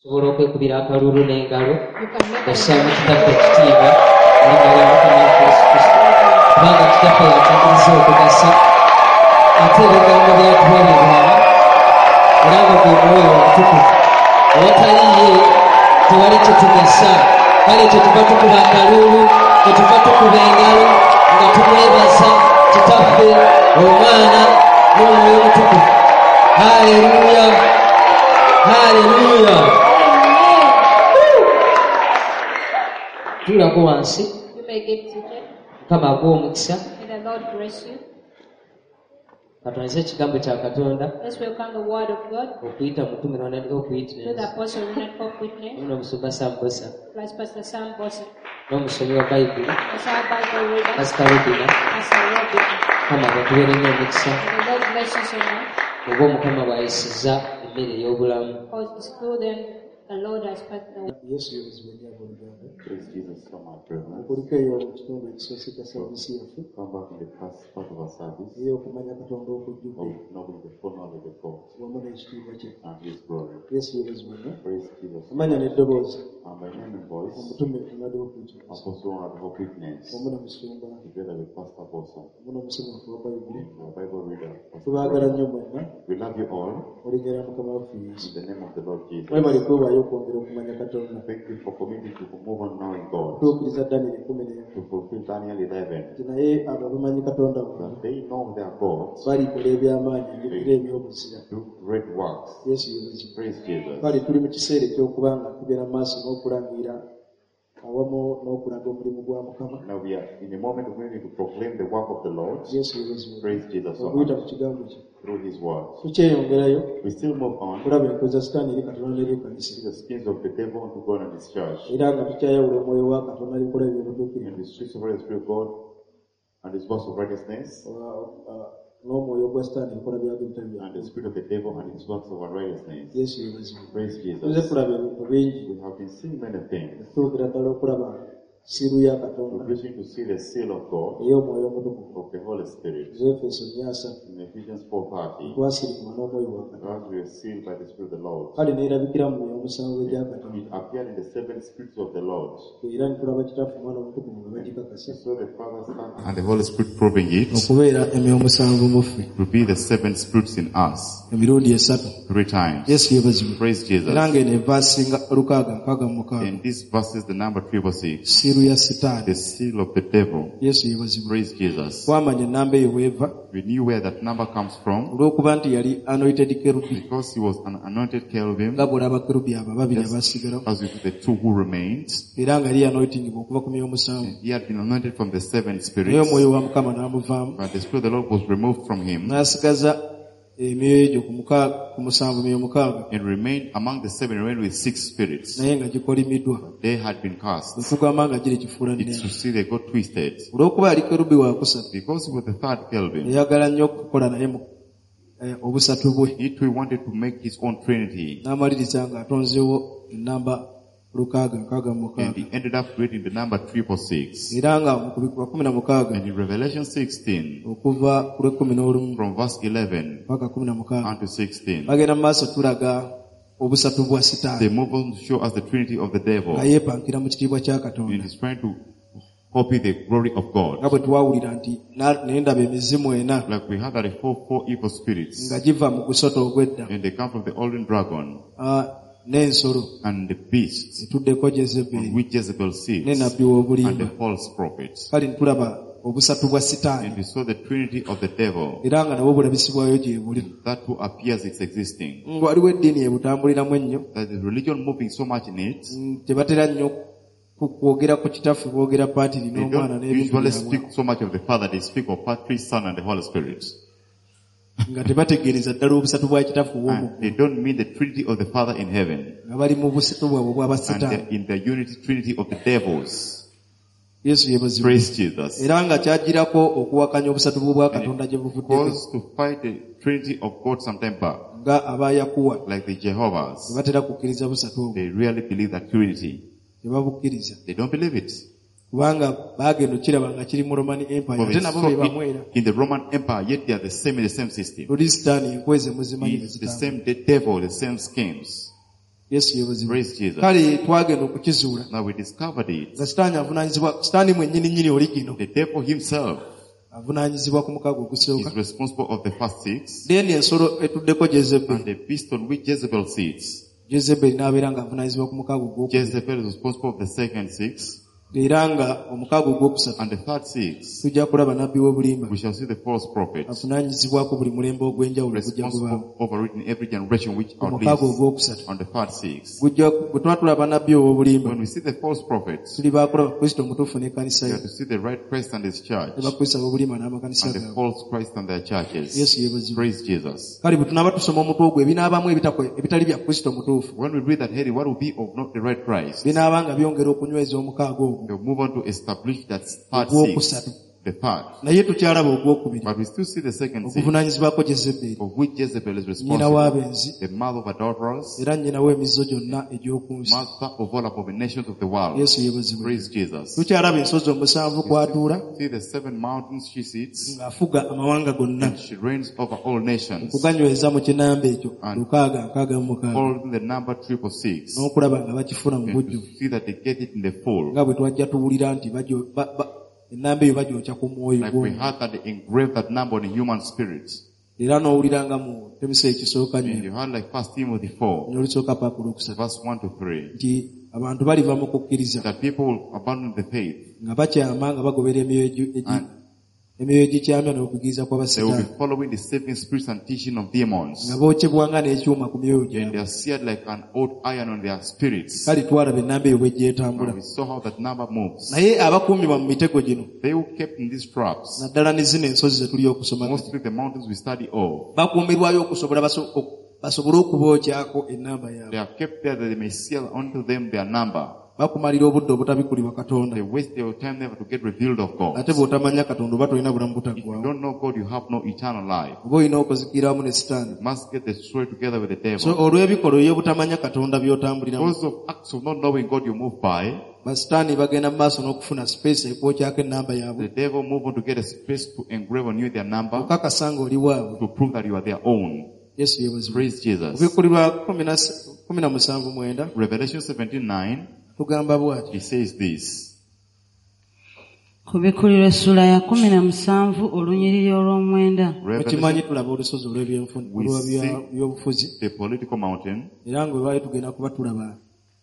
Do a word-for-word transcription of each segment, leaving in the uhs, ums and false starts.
Sobola okwekubira akalulu n'engalo ossaamu kitaffe ekitiibwa erinnya lya Mukama Yesu Kristo kubanga kitaffe yatukkiriza okugasa ate ebigambo byatuwa bibulala era nga gwe Mwoyo Omutukuvu awatali ye tewali kyetugasa. Kale kyetuva tukuba akalulu, kyetuva tukuba engalo nga tumwebaza kitaffe Omwana n'Omwoyo Omutukuvu. Haleluya, haleluya. Tulako wansi. You may get seated. Mukama aguwe omukisa. May the Lord bless you. Katonze ekigambo kya Katonda. Let's welcome the word of God. Okuyita mutume n'onandika To okuyitiriza. the apostle Leonard Pope Whitney. N'omusoga Sambosa. Plus Pastor Sam Bossett. N'omusomi wa Bayibuli. As our Bible reader. Pastor Rubina. Pastor Robin. Mukama batubeere nnyo omukisa. May the Lord bless you so much. Oba Omukama bw'ayisiza emmere ey'obulamu. Because it's through them the Lord has passed the word. Yesu yebazibwenye ab'oluganda. Praise Jesus for my brethren. Okuliko eyo mu kitundu ekisoose kya saavisi yaffe Come back in the first part of our service eyo okumanya Katonda okujjudde of knowing the full knowledge of God wamu n'ekitiibwa kye. and His glory. Yesu yebazibwenye. Praise Jesus. Amanya n'eddoboozi And by name and voice, omutume Leonard Pope Apostle Leonard Pope Whitney, wamu na musumba together with Pastor Apostle, wamu n'omusomesa wa Bayibuli. our Bible reader. Tubaagala nnyo mwenna We love you all mu linnya lya Mukama waffe Yesu. in the name of the Lord Jesus. Mwebale kwewaayo okwongera okumanya Katonda. Thank you for committing to move on knowing God, Tuukiriza Daniel kumi n'emu. to fulfill Daniel eleven, Nti naye abo abamanyi Katonda that bonna they know their God, balikola eby'amaanyi ebikira eby'obuzira. do great works. Yesu yebazibwenye. Praise Jesus. Kale tuli mu kiseera eky'okuba nga tugenda mu maaso n'okulangira awamu n'okulaga omulimu gwa Mukama. Now we are in a moment we're going to proclaim the work of the Lord. Yesu yebazibwenye. Praise Jesus so okuyita mu much kigambo kye. through His word. Tukyeyongerayo We still move on. kulaba enkoza Sitaani eri Katonda n'eri Ekkanisa. See the schemes of the devil to God and His church, Era nga tukyayawula omwoyo wa Katonda alikola ebyobutuukirivu and the streets of the Spirit of God and His voice of righteousness, n'omwoyo gwa Sitaani alikola byabyo and the ebitabyabyo. spirit of the devil and His works of unrighteousness. Yesu yebazibwenye. Praise tuze Jesus. kulaba ebintu bingi We have been seeing many things. tutuukira ddala okulaba siiru ya Katonda We're wishing to see the seal of God, ey'omwoyo omutukuvu. of the Holy Spirit, Efeso nnyasatu in Ephesians four thirty. twasirikibwa n'omwoyo wa Katonda. As we are sealed by the Spirit of the Lord, Kale neerabikira mu myoyo omusanvu egya it Katonda. appeared in the seven spirits of the Lord. Era ne tulaba kitaffe Mwana Omutukuvu nga bagikakasa We saw the Father, Son, and the Holy Spirit proving it okubeera emyoyo omusanvu mu ffe to be the seven spirits in us emirundi esatu. three times. Yesu yebazibwe. Praise Jesus. Era ng'eno evaasi nga lukaaga nkaaga mu mukaaga In this verse is the number triple six, siiru ya Sitaani. the seal of the devil. Yesu yebazibwe. Praise Jesus. Twamanya ennamba eyo weeva We knew where that number comes from olw'okuba nti yali anointed kerubi because he was an anointed cherubim, nga bw'olaba kerubi abo babiri Yes. abaasigalawo. as with the two who remained. Era nga yali anointingibwa okuva ku myoyo omusanvu. He had been anointed from the seven Naye spirits, omwoyo wa Mukama n'amuvaamu but the Spirit of the Lord was removed from him n'asigaza emyoyo egyo ku mukaaga ku musanvu myoyo mukaaga and remained among the seven, remained with six spirits. naye nga gikolimiddwa. They had been cast. Bwe tugamba nga giri kifuula It's nnene. to see they got twisted. Olw'okuba yali kerubi wa kusatu Because he was the third cherubim, eyagala nnyo okukola naye mu eh, obusatu bwe he too wanted to make his own trinity. n'amaliriza nga atonzeewo ennamba lukaaga nkaaga mu And mukaaga. he ended up creating the number triple six. Era nga mu kubikula kumi na mukaaga And in Revelation sixteen, okuva ku lw'ekkumi n'olumu from verse eleven paka kumi na mukaaga unto sixteen, bagenda mu maaso tulaga obusatu bwa they Sitaani move on to show us the trinity of the devil. nga yeepankira mu kitiibwa kya And Katonda. he's trying to copy the glory of God. nga bwe twawulira nti na- naye ndaba emizimu ena Like we had that four, four evil spirits, nga giva mu gusota ogw'edda and they come from the olden dragon Ah, n'ensolo and the beast, etuddeko on Jezeberi which Jezebel ne sits, nabbi and w'obulimba. the false prophets. Kale ntulaba obusatu bwa And Sitaani we saw the trinity of the devil. era nga nabwo bulabisibwayo gye buli. That too appears it's existing. Nga waliwo eddiini ebutambuliramu ennyo That the religion moving so much in it, mm, tebatera nnyo ku- kwogera ku kitaffe boogera paatiri they n'omwana don't n'ebintu usually byabwe. speak so much of the Father, they speak of Father, Son, and the Holy Spirit. nga tebategeereza ddala obusatu bwa kitaffe bw'omu And they don't mean the trinity of the Father in heaven, nga bali mu busatu bwabwe and bw'abasitaani. they're in the unity trinity of the devils. Yesu yebazibwe. Praise Jesus. Era nga kyagirako okuwakanya obusatu bw'obwa And Katonda gye it buvuddeko caused to fight the trinity of God sometime back, nga abayakuwa like the Jehovah's. tebatera kukkiriza busatu obwo, They really believe that trinity. tebabukkiriza They don't believe it. kubanga baagenda okiraba nga kiri mu Roman Empire For ate it's nabo so be bamwera. in, in the Roman Empire, yet they are the same in the same system. Luli Sitaani enkweze muzimanyi It's the zitambula. same the devil, the same schemes. Yesu yebazibwe. Praise Jesus. Kale twagenda okukizuula Now we discovered it. nga sitaani avunaanyizibwa sitaani mwennyini nnyini oligino The devil himself avunaanyizibwa ku mukaaga ogusooka. is responsible of the first six, Then ensolo etuddeko Jezebeli. and the beast on which Jezebel sits. Jezebeli n'abeera nga avunaanyizibwa ku mukaaga ogwokubiri. Jezebel is responsible of the second six, Era nga omukaaga ogwokusatu and the third six, tujja kulaba nabbi w'obulimba we shall see the false prophet avunaanyizibwako buli mulembe ogw'enjawulo gujja kubaawo. responsible over it in every generation which Omukaaga outlives ogwokusatu on the third six. gujja bwe tuba tulaba nabbi ow'obulimba When we see the false prophets, tuli baakulaba Kristo omutuufu n'ekkanisa we ye have to see the right Christ and his church, ne bakristo ab'obulimba n'amakanisa and the gaabwe. false Christ and their churches. Yesu yeebazibwe. Praise Jesus. Kale bwe tunaaba tusoma omutwe ogwo ebinaabamu ebitakwe- ebitali bya Kristo omutuufu When we read that heading, what will be of not the right Christ? binaaba nga byongera okunyweza omukaaga ogwo We'll move on to establish that third ogwokusatu. six, the third. Naye tukyalaba ogwokubiri But we still see the second six, okuvunaanyizibwako Jezebeli, of which Jezebel is nnyina responsible, w'abenzi the mother of adulterers, era nnyina w'emizizo gyonna egy'oku nsi. master of all abominations of the world. Yesu yeebazibwe. Praise Jesus. Tukyalaba ensozi omusanvu kwatuula See the seven mountains she sits, ng'afuga amawanga gonna and she reigns over all nations, okuganyweza mu kinamba ekyo And- lukaaga nkaaga mu mukaaga holding the number triple six, n'okulaba nga bakifuna mu and to bujjuvu see that they get it in the full. nga bwe twajja tuwulira nti bagyo- ba- ba- ennamba eyo bagyokya ku mwoyo Like we gw'omuntu. heard that they engraved that number on the human spirit. Era n'owulira nga mu temisa ekisooka And nnyo you heard like First Timothy four, n'olusooka paapa olwokusatu verse one to three, nti abantu baliva mu kukkiriza that people will abandon the faith, nga bakyama nga bagobera emyoyo egi- egi- and emyoyo egikyamya n'okugiriza they will be kw'abasitaani following the saving spirits and teaching of nga demons. bookyebwanga n'ekyuma ku myoyo And they gyabwe. are seared like an old iron on their spirits. Kale twalaba ennamba eyo bwe gyetambula. And we saw how that number moves. Naye abakuumibwa mu mitego gino They who kept in these traps, naddala ne zino ensozi ze tuli okusoma mostly the mountains we study of, bakuumirwayo okusobola baso- ok- basobole okubookyako ennamba they yaabwe. are kept there that they may seal unto them their number. Bakumalira obudde obutabikulibwa Katonda. They waste their time never to get revealed of God. Ate bw'otamanya Katonda oba tolina bulamu If you butaggwaawo. don't know God, you have no eternal life. Oba olina okuzikira wamu ne Sitaani. You must get destroyed together with the So devil. olw'ebikolwa ebyobutamanya Katonda by'otambuliramu, Because of acts of not knowing God you move by, basitaani bagenda mu maaso n'okufuna space ekwokyako ennamba yaabwe. the devil move on to get a space to engrave on you their number, Okakasa nga oli waabwe. to prove that you are their own. Yesu yeebazibwe. Praise Jesus. Kubikkulirwa kumi na s- kumi na musanvu mwenda Revelation seventeen nine, tugamba bw'ati. he says this. Kubikkulirwa essula ya kumi na musanvu olunyiriri olw'omwenda. Mukimanyi Revelation, tulaba olusozi olw'ebyenfuna We see- olw'ebyobufuzi the political mountain, era nga bwe baali tugenda kuba tulaba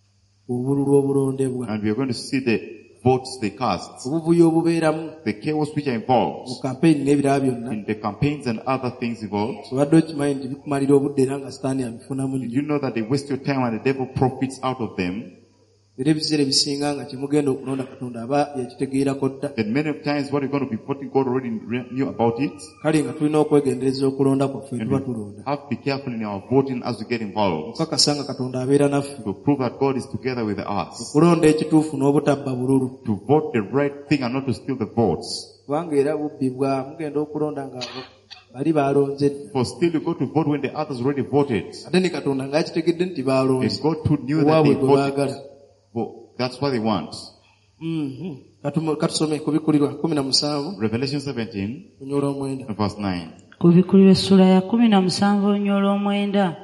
obululu obulondebwa, and we are going to see the votes they cast, obuvuyo obubeeramu the chaos which are mu involved kampeyini n'ebirala byonna. in the campaigns and other things involved. Obadde okimanyi nti bikumalira obudde era nga Sitaani abifunamu Did nnyo. you know that they waste your time and the devil profits out of them? Era ebiseera ebisinga nga kyemugenda okulonda Katonda aba yakitegeerako dda. That many of times what you're going to be voting, God already knew about it. Kale nga tulina okwegendereza okulonda kwaffe And tuba we tulonda. have to be careful in our voting as we get involved, Okakasa nga Katonda abeera naffe. to prove that God is together with us, Okulonda ekituufu n'obutabba bululu. to vote the right thing and not to steal the votes. Kubanga era bubbi bwa mugenda okulonda nga bali baalonze dda. For still you go to vote when the others already voted. Ate ne Katonda ng'akitegedde nti And baalonze. God too knew that Owaabwe they gwe voted. baagala. Well, that's what they want. Mhm. Katumo- Katusome kubikkulirwa kumi na musanvu Revelation seventeen, onyola omwenda. verse nine. Kubikkulirwa essula ya kumi na musanvu olunyiriri olw'omwenda.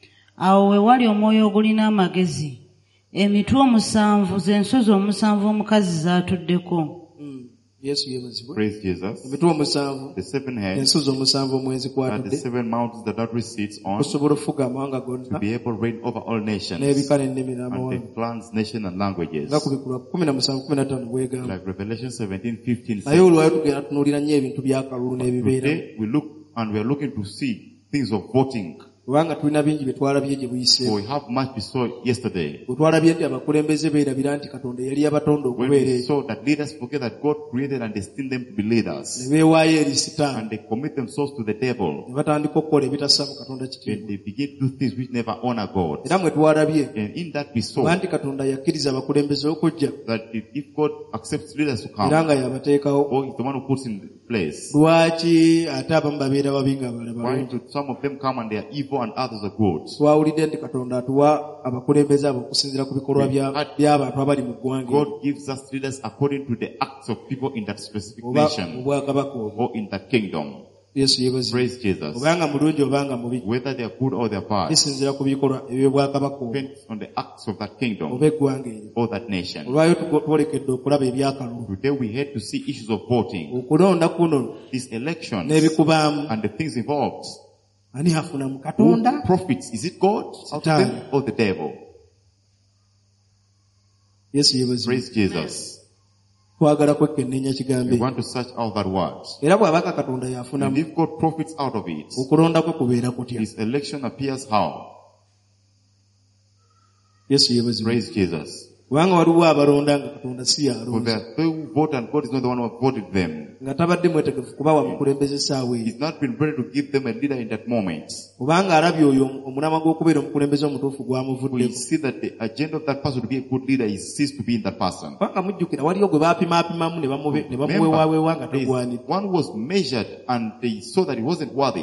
Awo we wali omwoyo ogulina amagezi. Emitwe omusanvu z'ensozi omusanvu omukazi zaatuddeko. Mm. Yesu yeebazibwe. Praise Jesus. Emitwe omusanvu The seven heads ensozi omusanvu omwezi are the kwatudde seven mountains that that sits on, okusobola okufuga amawanga to gonna be able to reign over all nations, n'ebika n'ennimi and n'amawanga. the clans, nation, and languages. Nga kubikkulwa kumi na musanvu kumi na ttaano bwegamba. Like Revelation seventeen fifteen Naye says. olwayo tugenda tunuulira nnyo ebintu by'akalulu n'ebibeeramu. Today we look and we are looking to see things of voting. Kubanga tulina bingi bye twalabye gye For buyiseewo. we have much we saw yesterday. Bwe twalabye nti abakulembeze beerabira nti Katonda yali yabatonda When okubeera we eyo. saw that leaders forget that God created and destined them to be Ne leaders. beewaayo eri Sitaani. And they commit themselves to the devil. Ne batandika okukola ebitassa mu Katonda And kitiibwa. they begin to do things which never honor God. Era mwe twalabye And in that we saw anti Katonda yakkiriza abakulembeze okujja that if if God accepts leaders to era come, nga yabateekawo. or is the one who puts in place, Lwaki ate abamu babeera babi ng'abalala why balungi? do some of them come and they are evil and others are good? Twawulidde nti Katonda atuwa abakulembeze abo okusinziira ku bikolwa bya- by'abantu abali mu ggwanga God gives us leaders according to the acts of people in that specific oba nation mu bwakabaka obwo. or in that kingdom. yesu yeebazibwe. Praise Jesus. obanga mulungi obanga mubi Whether they are good or they are bad, kisinzira ku bikolwa ebyobwakabaka obwo depends on the acts of that kingdom oba eggwanga eryo. or that nation. olwayo tugo- twolekedde okulaba ebyakalulu. Today we had to see issues of voting, okulonda kuno these elections, n'ebikubaamu and the things involved. ani afuna mu Who katonda profits? Is it God out of Satan. them or the devil? yesu yeebazibwe. Praise Jesus. twagala kwekenneenya We kigambo ekyo. want to search out that word. era bw'abaka katonda And yafunamu if God profits out of it, okulonda kwe kubeera kutya. his election appears how? yesu yeebazibwe. Praise Jesus. kubanga waliwo abalonda nga katonda si For yalonda there are those who vote and God is not the one who voted them. nga tabadde mwetegefu kubawa mukulembeze essaawa eyo. He's not been ready to give them a leader in that moment. kubanga alabye oyo omulama gw'okubeera omukulembeze omutuufu We gwamuvuddeko. see that the agenda of that person to be a good leader is ceased to be in that person. kubanga mujjukira waliyo gwe baapimaapimamu ne bamube- ne bamuweewaweewa nga there is tegwanidde. one who was measured and they saw that he wasn't worthy.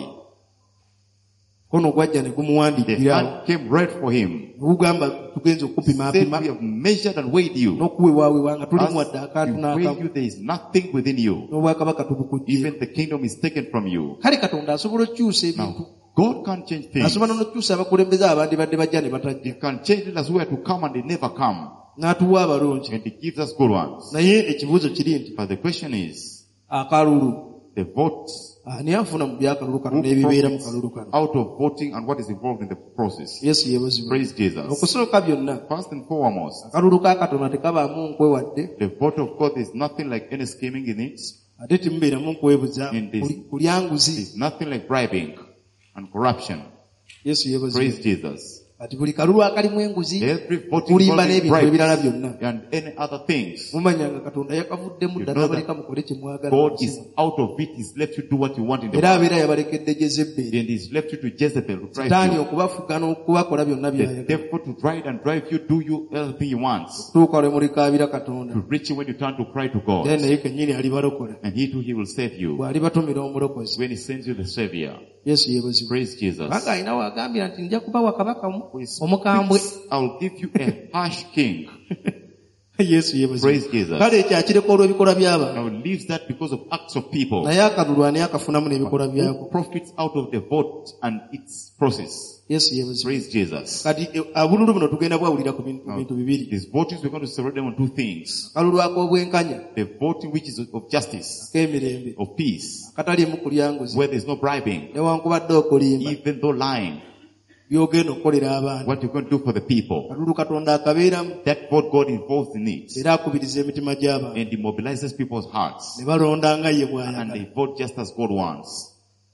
kono gwajja ne The gumuwandiikira hand came right for him. ne gugamba tugenze Said, okukupimaapima we have measured and weighed you. n'okuweewaweewa nga tuli As muwadde akantu we weigh n'akamu you, there is nothing within you. n'obwakabaka tubukujje. Even the kingdom is taken from you. kale katonda asobola okukyusa ebintu. Now, God can't change things. asobola n'okukyusa abakulembeze abandi badde bajja ne He batajja. can change leaders who are to come and they never come. n'atuwa abalungi. And He gives us good ones. naye ekibuuzo kiri nti But the question is, akalulu the votes ani afuna mu byakalulu kano who n'ebibeera mu profits kalulu kano. out of voting and what is involved in the process. yesu yeebazibwe. Praise Jesus. okusooka byonna First and foremost, akalulu ka katonda tekabaamu nkwe wadde the vote of God is nothing like any scheming in it. ate temubeeramu nkwebuza In this- kuli- kulyanguzi. It's nothing like bribing and corruption. yesu yeebazibwe. Praise Jesus. ati buli kalulu akalimu enguzi Every voting kulimba involving n'ebintu ebirala bribes byonna and any other things. mumanya nga katonda yakavuddemu You ddala know baleka that mukole kye mwagala God mu is nsi. out of it. He's left you to do what you want in the era world. abeera yabalekedde Jezeberi And He's left you to Jezebel to drive sitaani you. okubafuga n'okubakola byonna The byayagala devil to ride and drive you, do you everything he wants. tuuka lwe mulikaabira katonda To reach you when you turn to cry to God. era naye kennyini alibalokola And He too, He will save you. bw'alibatumira omulokozi. When He sends you the Savior. yesu yeebazibwe. Praise Jesus. kubanga alina waagambira nti nja kubawa kabaka mu- Who is- omukambwe. I will give you a harsh king. yesu yeebazibwe. Praise Jesus. kale ekyo akireka olw'ebikolwa by'abantu Now leaves that because of acts of people. naye akalulu ani akafunamu n'ebikolwa Who byako. profits out of the vote and its process. yesu yeebazibwe. Praise Jesus. kati e- abululu buno tugenda bwawulira ku bintu ku Now, bintu bibiri. these votings, we're going to separate them on two things. akalulu ak'obwenkanya The voting which is of justice, k'emirembe of peace, akataliimu kulyanguzi where there's no bribing, newankubadde okulimba even though lying, byogenda okukolera abantu. what you're going to do for the people. kalulu katonda akabeeramu That vote, God involves in it. era akubiriza emitima gy'abantu And He mobilizes people's hearts. ne balonda nga ye And bw'ayagala. they vote just as God wants.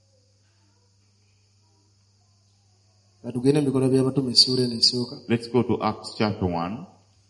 katugende mu bikolwa by'abatume essuula eno esooka. Let's go to Acts chapter one.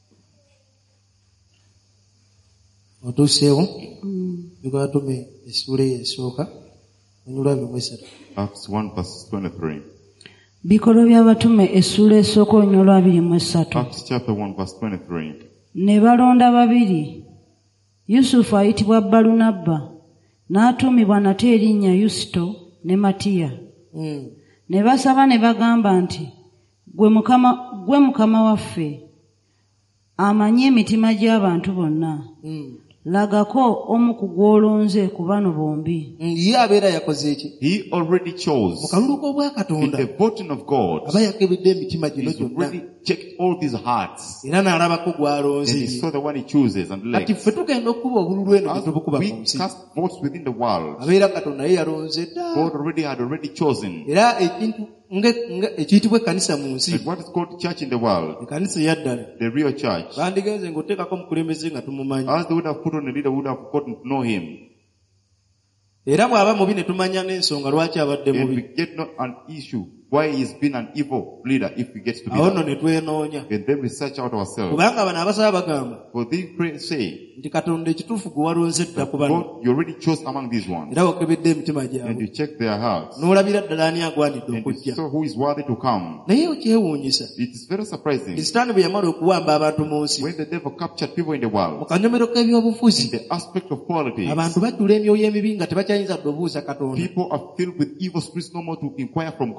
otuuseewo bikolwa by'abatume essuula eyo esooka onyolwa bimu esatu. Acts one verse twenty-three. bikolwa by'abatume essuula esooka olunyolo abiri mu esatu. Acts chapter one verse twenty-three. ne balonda babiri, yusufu ayitibwa balunabba n'atuumibwa nate erinnya yusito ne matiya. Mm. ne basaba ne bagamba nti gwe mukama, gwe mukama waffe amanyi emitima gy'abantu bonna, Mm. lagako omu ku gw'olonze ku bano bombi. Mm, ye abeera yakoze eki He already mu chose kalulu in k'obwakatonda the voting of God. aba yakebedde emitima gino He's gyonna already checked all these hearts. era n'alabako And gw'alonze He ye. saw the one He chooses and kati elects. ffe tugenda okuba obululu eno As tetubukuba ku we nsi. cast votes within the world, abeera katonda ye yalonze dda God already had already chosen. era ekintu nge- nge- ekiyitibwa ekkanisa mu nsi And what is called church in the world, ekkanisa eyaddala the real church, bandigenze ng'oteekako omukulembeze nga tumumanyi as they would have put on a leader, would have gotten to know him. era bw'aba mubi ne tumanya n'ensonga lwaki abadde And mubi. we get not an issue why he's been an evil leader if he gets to be awo nno that. ne twenoonya And then we search out ourselves. kubanga bano abasaba bagamba For they pray, say, nti katonda ekituufu gwe walonze dda ku bano God, you already chose among these ones. era wakebedde emitima And gyabwe you check their hearts. n'olabira ddala ani agwanidde And you okujja. saw who is worthy to come. naye kyewuunyisa It is very surprising. sitaani bwe yamala okuwamba abantu mu nsi When the devil captured people in the mu world, kanyomero k'ebyobufuzi the aspect of politics, abantu bajjula emyoyo emibi nga tebakyayinza ddobooza katonda. people are filled with evil spirits no more to inquire from God. kiki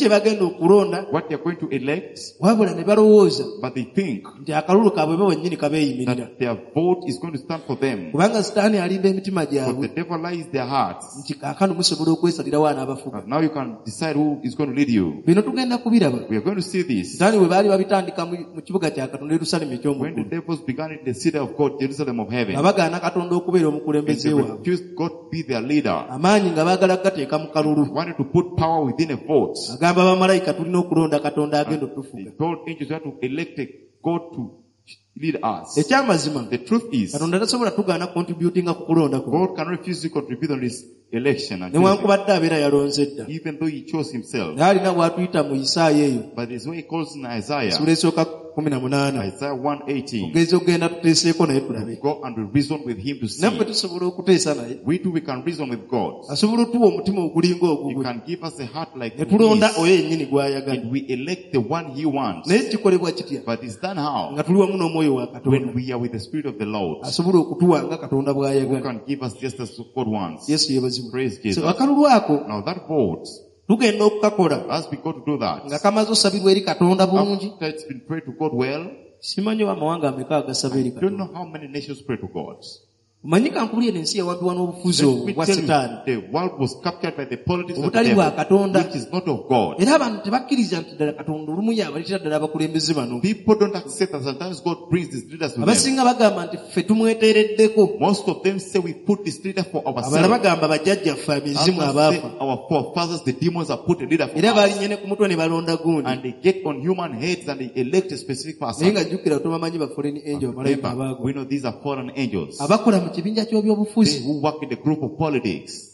kye bagenda okulonda what they are going to elect, wabula ne balowooza but they think nti akalulu kaabwe bo wennyini kabeeyimirira that their vote is going to stand for them. kubanga sitaani alimba emitima But the gyabwe devil lies their hearts. nti kaakano musobola okwesalirawo anaabafuga. And now you can decide who is going to lead you. bino tugenda kubiraba. We are going to see this. sitaani bwe baali babitandika mu mu kibuga kya katonda Yerusaalemi When the ekyomuggulu devils began in the city of God, Jerusalem of heaven, nga bagaana katonda okubeera and omukulembeze they waabwe, refused God to be their leader, amaanyi nga baagala kugateeka mu kalulu, wanted to put power within a vote. agamba bamalayika tulina okulonda katonda agenda They otufuga. told angels we have to elect a God to lead us. ekyamazima The truth is, katonda tasobola tugaana contributinga ku kulonda kuno God can refuse to contribute on his election, and newankubadde abeera yalonze dda, even though he chose himself. naye alina bw'atuyita mu Isaya eyo But there's what he calls in Isaiah, sura esooka kumi na munaana Isaiah one eighteen. ogeza okugenda tuteeseeko naye tulabe. Go and we reason with him to naffe see. tusobola okuteesa naye, We too, we can reason with God. asobola otuwa omutima ogulinga He ogugwe can give us a heart like ne tulonda his, oyo yennyini gw'ayagala. and we elect the one he wants. naye kikolebwa kitya? But it's done how? nga tuli wamu n'omwoyo wa When katonda we are with the Spirit of the Lord, asobola okutuwa nga katonda who bw'ayagala. can give us just as God wants. yesu yeebazibwa. Praise Jesus. So akalulu ako Now that vote, tugenda okukakola as we go to do nga that, kamaze osabirwa eri katonda bulungi. after it's been prayed to God well, simanyi wa amawanga ameka agasaba eri I don't know katonda. how many nations pray to God. omanyi kankubulira ensi yawambibwa n'obufuzi Let obwo me bwa tell you, setaani, the world was captured by the politics of the obutali bwa devil, katonda, which is not of God. era abantu tebakkiriza nti ddala katonda olumu y'abaleetera ddala abakulembeze bano. People don't accept that sometimes God brings these leaders to them. abasinga bagamba nti ffe tumweteereddeko, Most of them say we put this leader for abalala ourselves. bagamba bajjajjaffe amizimu Others say abaafa, our forefathers, the demons, have put a leader for era us. balinye ne ku mutwe ne balonda gundi. And they get on human heads and they elect a specific naye person. nga jjukira tobamanyi ba foreign angel bamalayika Remember, abaago we know these are fallen angels. abakola mu kibinja They ky'ebyobufuzi. who work in the group of politics.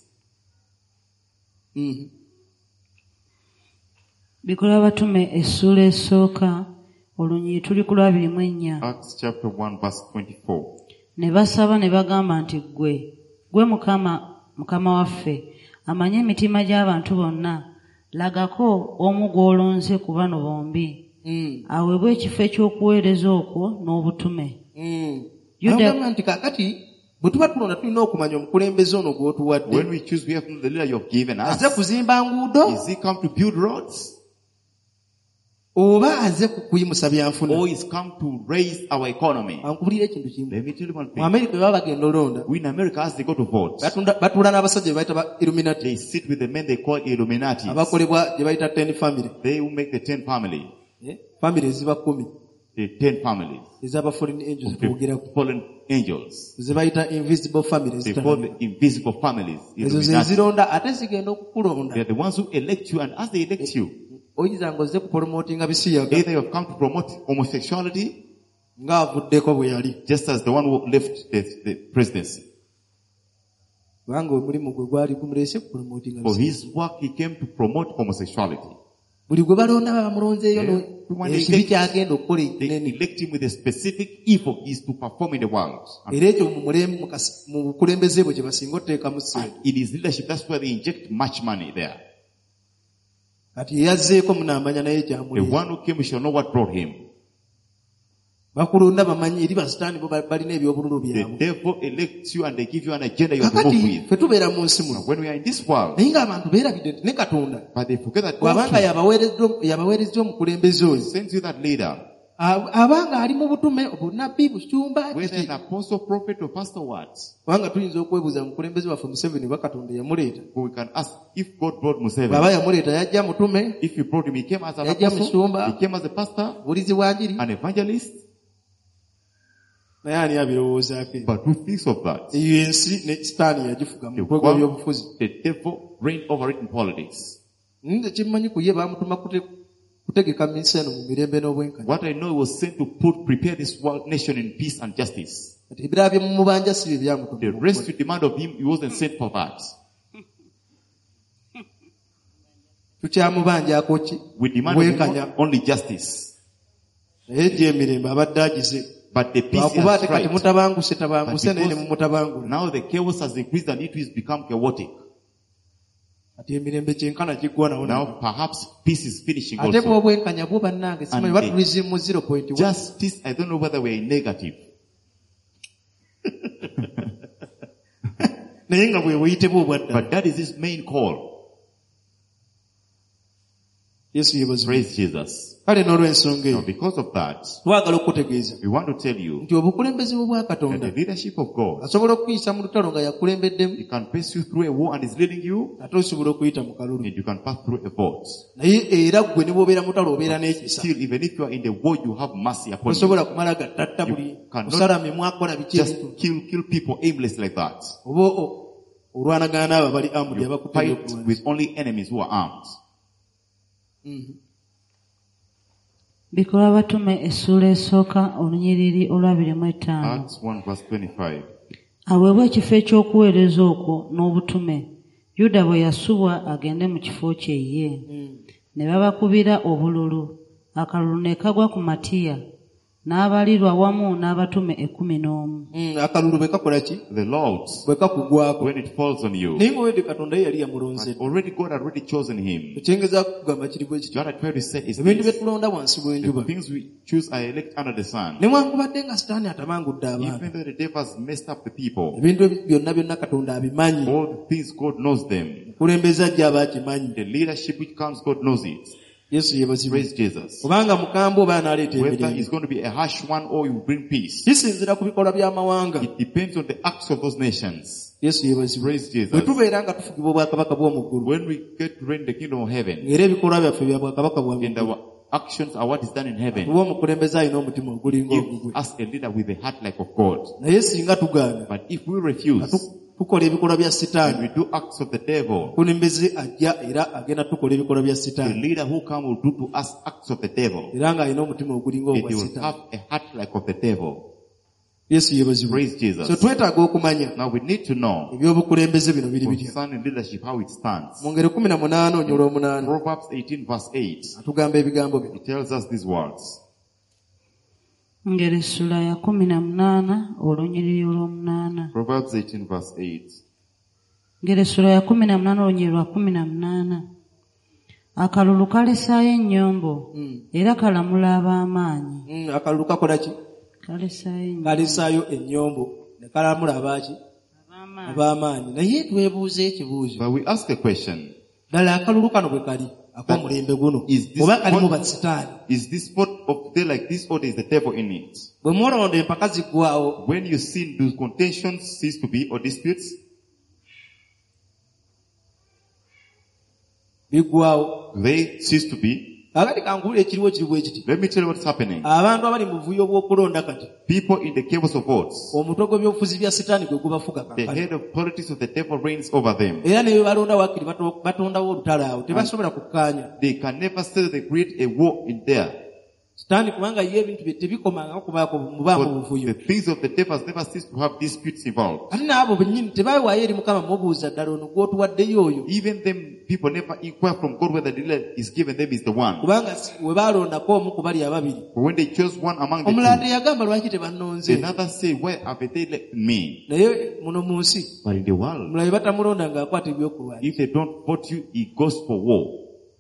Mhm. Bikola batume essuula esooka olunyi tuli ku lwabiri mu ennya. Acts chapter one verse twenty-four. Ne basaba ne bagamba nti ggwe gwe mukama mukama waffe amanye emitima gy'abantu bonna, lagako omu gw'olonze ku bano bombi Mm. aweebwe ekifo eky'okuweereza okwo n'obutume. Mm. Yuda- Agamba nti kaakati bwe tuba tulonda tulina okumanya omukulembeze ono gw'otuwadde. When we choose, we have to know the leader you have given us. Aze kuzimba nguudo Is he come to build roads? oba aze ku- kuyimusa byanfuna? Or is come to raise our economy? Ankubulira ekintu kimu. Let me tell you one Mu thing. Amerika bwe baba bagenda olonda, We in America, as they go to vote, batunda- batuula n'abasajja be bayita ba Illuminati, they sit with the men they call Illuminati. abakolebwa gye bayita ten family. They who make the ten family. Eh, family eziba kumi The ten families. ez'aba foreign angels Of the twogerako, fallen angels. ze bayita invisible families. They call the invisible families. ezo ze Illuminati. zironda ate zigenda okukulonda. They are the ones who elect you, and as they elect you, oyinza nga ozze kupromotinga bisiyaga either you have come to promote homosexuality, ng'avuddeko bwe yali, just as the one who left the, the presidency. kubanga omulimu gwe gwali gumuleese kupromotinga For bisiyaga. his work, he came to promote homosexuality. buli gwe balonda baba bamulonzeeyo no- Everyone ekibi elect- kyagenda okukola They ekinene. elect him with a specific evil is to perform in the world. And era ekyo mu mulem- mu kas- mu bukulembeze bwe kye basinga oteekamu ssente. in his leadership, that's where they inject much money there. kati eyazzeeko munaamanya naye The kyamuleese. one who came, we shall know what brought him. bakulonda bamanyi eri basitaani bo ba- balina ebyobululu The byabwe. devil elects you and they give you an agenda you have to move kakati with. ffe tubeera mu nsi Now, muno when we are in this world, naye ng'abantu beerabidde nti ne katonda but they forget that bw'abanga God yabaweerezza- yabaweerezza omukulembeze oyo, sends you that leader, a- abanga ali mu butume obunabbi busumba whether kiki. an apostle, prophet, or pastor, what? kubanga tuyinza okwebuuza mukulembeze waffe Museveni oba katonda yamuleeta. But we can ask if God brought Museveni. bw'aba yamuleeta yajja mutume, If he brought him, he came as an Yajja apostle, musumba. he came as a pastor, bulizi bwa njiri, an evangelist. naye ani abirowoozaako ebyo? But who thinks of that? eyo ensi ne sitaani yagifuga mu The bikorwa one- by'obufuzi. the devil reigned over it in politics. nze kyemmanyi ku ye baamutuma kute- kutegeka minsi eno mu mirembe n'obwenkanya. What I know, he was sent to put, prepare this world nation in peace and justice. kati ebirala bye mumubanja si bye The byamutuma. rest you demand of him, he wasn't sent for that. tukyamubanjako ki? We demand of bwenkanya. him only justice. naye gye emirembe abadde agize. But the peace lwakuba has ate kati tried. mutabanguse tabanguse But naye ne because- mumutabangula. Now the chaos has increased and it has become chaotic. kati emirembe kyenkana giggwa nawo. Now perhaps peace is finishing ate also. bw'obwenkanya bwo bannange simanyi And batulize mu zero point one. Justice, I don't know whether we're in negative. naye nga bwe buyite bwe obwadda. But that is his main call. Yesu yebazibwe. Praise Jesus. Kale n'olw'ensonga Now, eyo because of that, twagala okutegeeza we want to tell you nti obukulembeze bwa that the Katonda leadership of God, asobola okuyisa mu lutalo nga yakulembeddemu, He can pass you through a war and is leading you, ate osobola okuyita mu kalulu. and you can pass through a vote. Naye era ggwe ne bw'obeera mu lutalo obeera n'ekisa. Still, even if you are in the war, you have mercy upon you. Osobola kumala gattatta buli You cannot musalami mwakola biki Just ebintu. kill, kill people aimless like that. Oba o- olwanagana n'abo abali amudi You abakutte fight ebyokulwanyisa. with only enemies who are armed. Mhm. Bikola batume essuula esooka olunyiriri olwabiri mu etaano. Acts one verse twenty-five. Aweebwa ekifo eky'okuweereza okwo n'obutume, Yuda bwe yasubwa agende mu kifo kye ye. Ne babakubira obululu, akalulu ne kagwa ku Matiya, n'abalirwa wamu n'abatume ekkumi n'omu. Mm, akalulu bwe kakola ki? The Lord, Bwe kakugwako. when it falls on you, Naye ng'owedde Katonda ye yali yamulonze. but already God had already chosen him. Ekyengeza kugamba kiri bwe kiti. What I try to say is Ebintu bye this: tulonda wansi w'enjuba. the things we choose are elect under the sun. Newankubadde nga Sitaani atabangudde abantu. Even though the devil has messed up the people, Ebintu byonna byonna Katonda abimanyi. all the things God knows them. Kulembeza ajja aba akimanyi. The leadership which comes, God knows it. Yesu yebazibwe. Praise Jesus. Kubanga mukambwe oba anaaleeta Whether emirembe. it's going to be a harsh one or you bring peace, Kisinzira ku bikolwa by'amawanga. it depends on the acts of those nations. Yesu yebazibwe. Praise Bwe Jesus. tubeera nga tufugibwa obwakabaka bw'omu ggulu. When we get to reign the kingdom of heaven, Ng'era ebikolwa byaffe bya bwakabaka bwa mu and ggulu. our actions are what is done in heaven, Tuba omukulembeze alina omutima ogulinga give ogugwe. us a leader with a heart like of God. Naye singa tugaana, But if we nga refuse, tu- tukola ebikolwa bya and Sitaani, we do acts of the devil, omukulembeze ajja era agenda tukola ebikolwa bya the Sitaani. leader who come will do to us acts of the devil. Era ng'alina omutima ogulinga And ogwa he will Sitaani. have a heart like of the devil. Yesu yebazibwe. Praise Jesus. So twetaaga okumanya Now we need to know ebyobukulembeze bino biri bitya. concerning leadership how it stands. Mu ngero kumi na munaana onyola omunaana Proverbs eighteen verse eight. atugamba ebigambo bino. It tells us these words. Ngero essula ya kumi na munaana olunyiriri olw'omunaana. Proverbs eighteen verse eight. Ngero essula ya kumi na munaana olunyiriri lwa kumi na munaana. Akalulu kalesaayo ennyombo, Mm. era kalamula ab'amaanyi. Mm, akalulu kakola ki? Kalesaayo ennyombo. Kalisaayo ennyombo ne kalamula abaaki? Ab'amaanyi. Ab'amaanyi. Naye twebuuza ekibuuzo. But we ask a question. Ddala akalulu kano bwe kali ak'omulembe guno Is this oba kalimu what- Basitaani. Is this spot of the like this or is the devil in it? Bwe mulonda empaka ziggwawo, When you sin, do contentions cease to be or disputes? biggwawo. They cease to be. Kakati kankubula ekiriwo kiri bwe kiti. Let me tell you what's happening. Abantu abali mu buvuyo bw'okulonda kati, People in the chaos of votes, omutwe gw'ebyobufuzi bya Sitaani gwe gubafuga the kaakati. head of politics of the devil reigns over them. Era ne bwe balonda wakkiri bato- batondawo olutalo awo tebasobola kukkaanya. They can never say they create a war in there. Sitaani kubanga ye ebintu bye tebikomanga kubaako mubaamu But buvuyo. the things of the devil has never ceased to have disputes involved. Ate n'abo bennyini tebawaayo eri Mukama mubuuza ddala ono gw'otuwaddeyo oyo. Even them people never inquire from God whether the leader is given them is the one. Kubanga si- we baalondako omu ku bali ababiri. But when they chose one among the Omulala two, teyagamba lwaki tebannonze. another say, why have they let me? Naye muno mu nsi But in the world, omulabe batamulonda ng'akwata ebyokulwanya. if they don't vote you, he goes for war.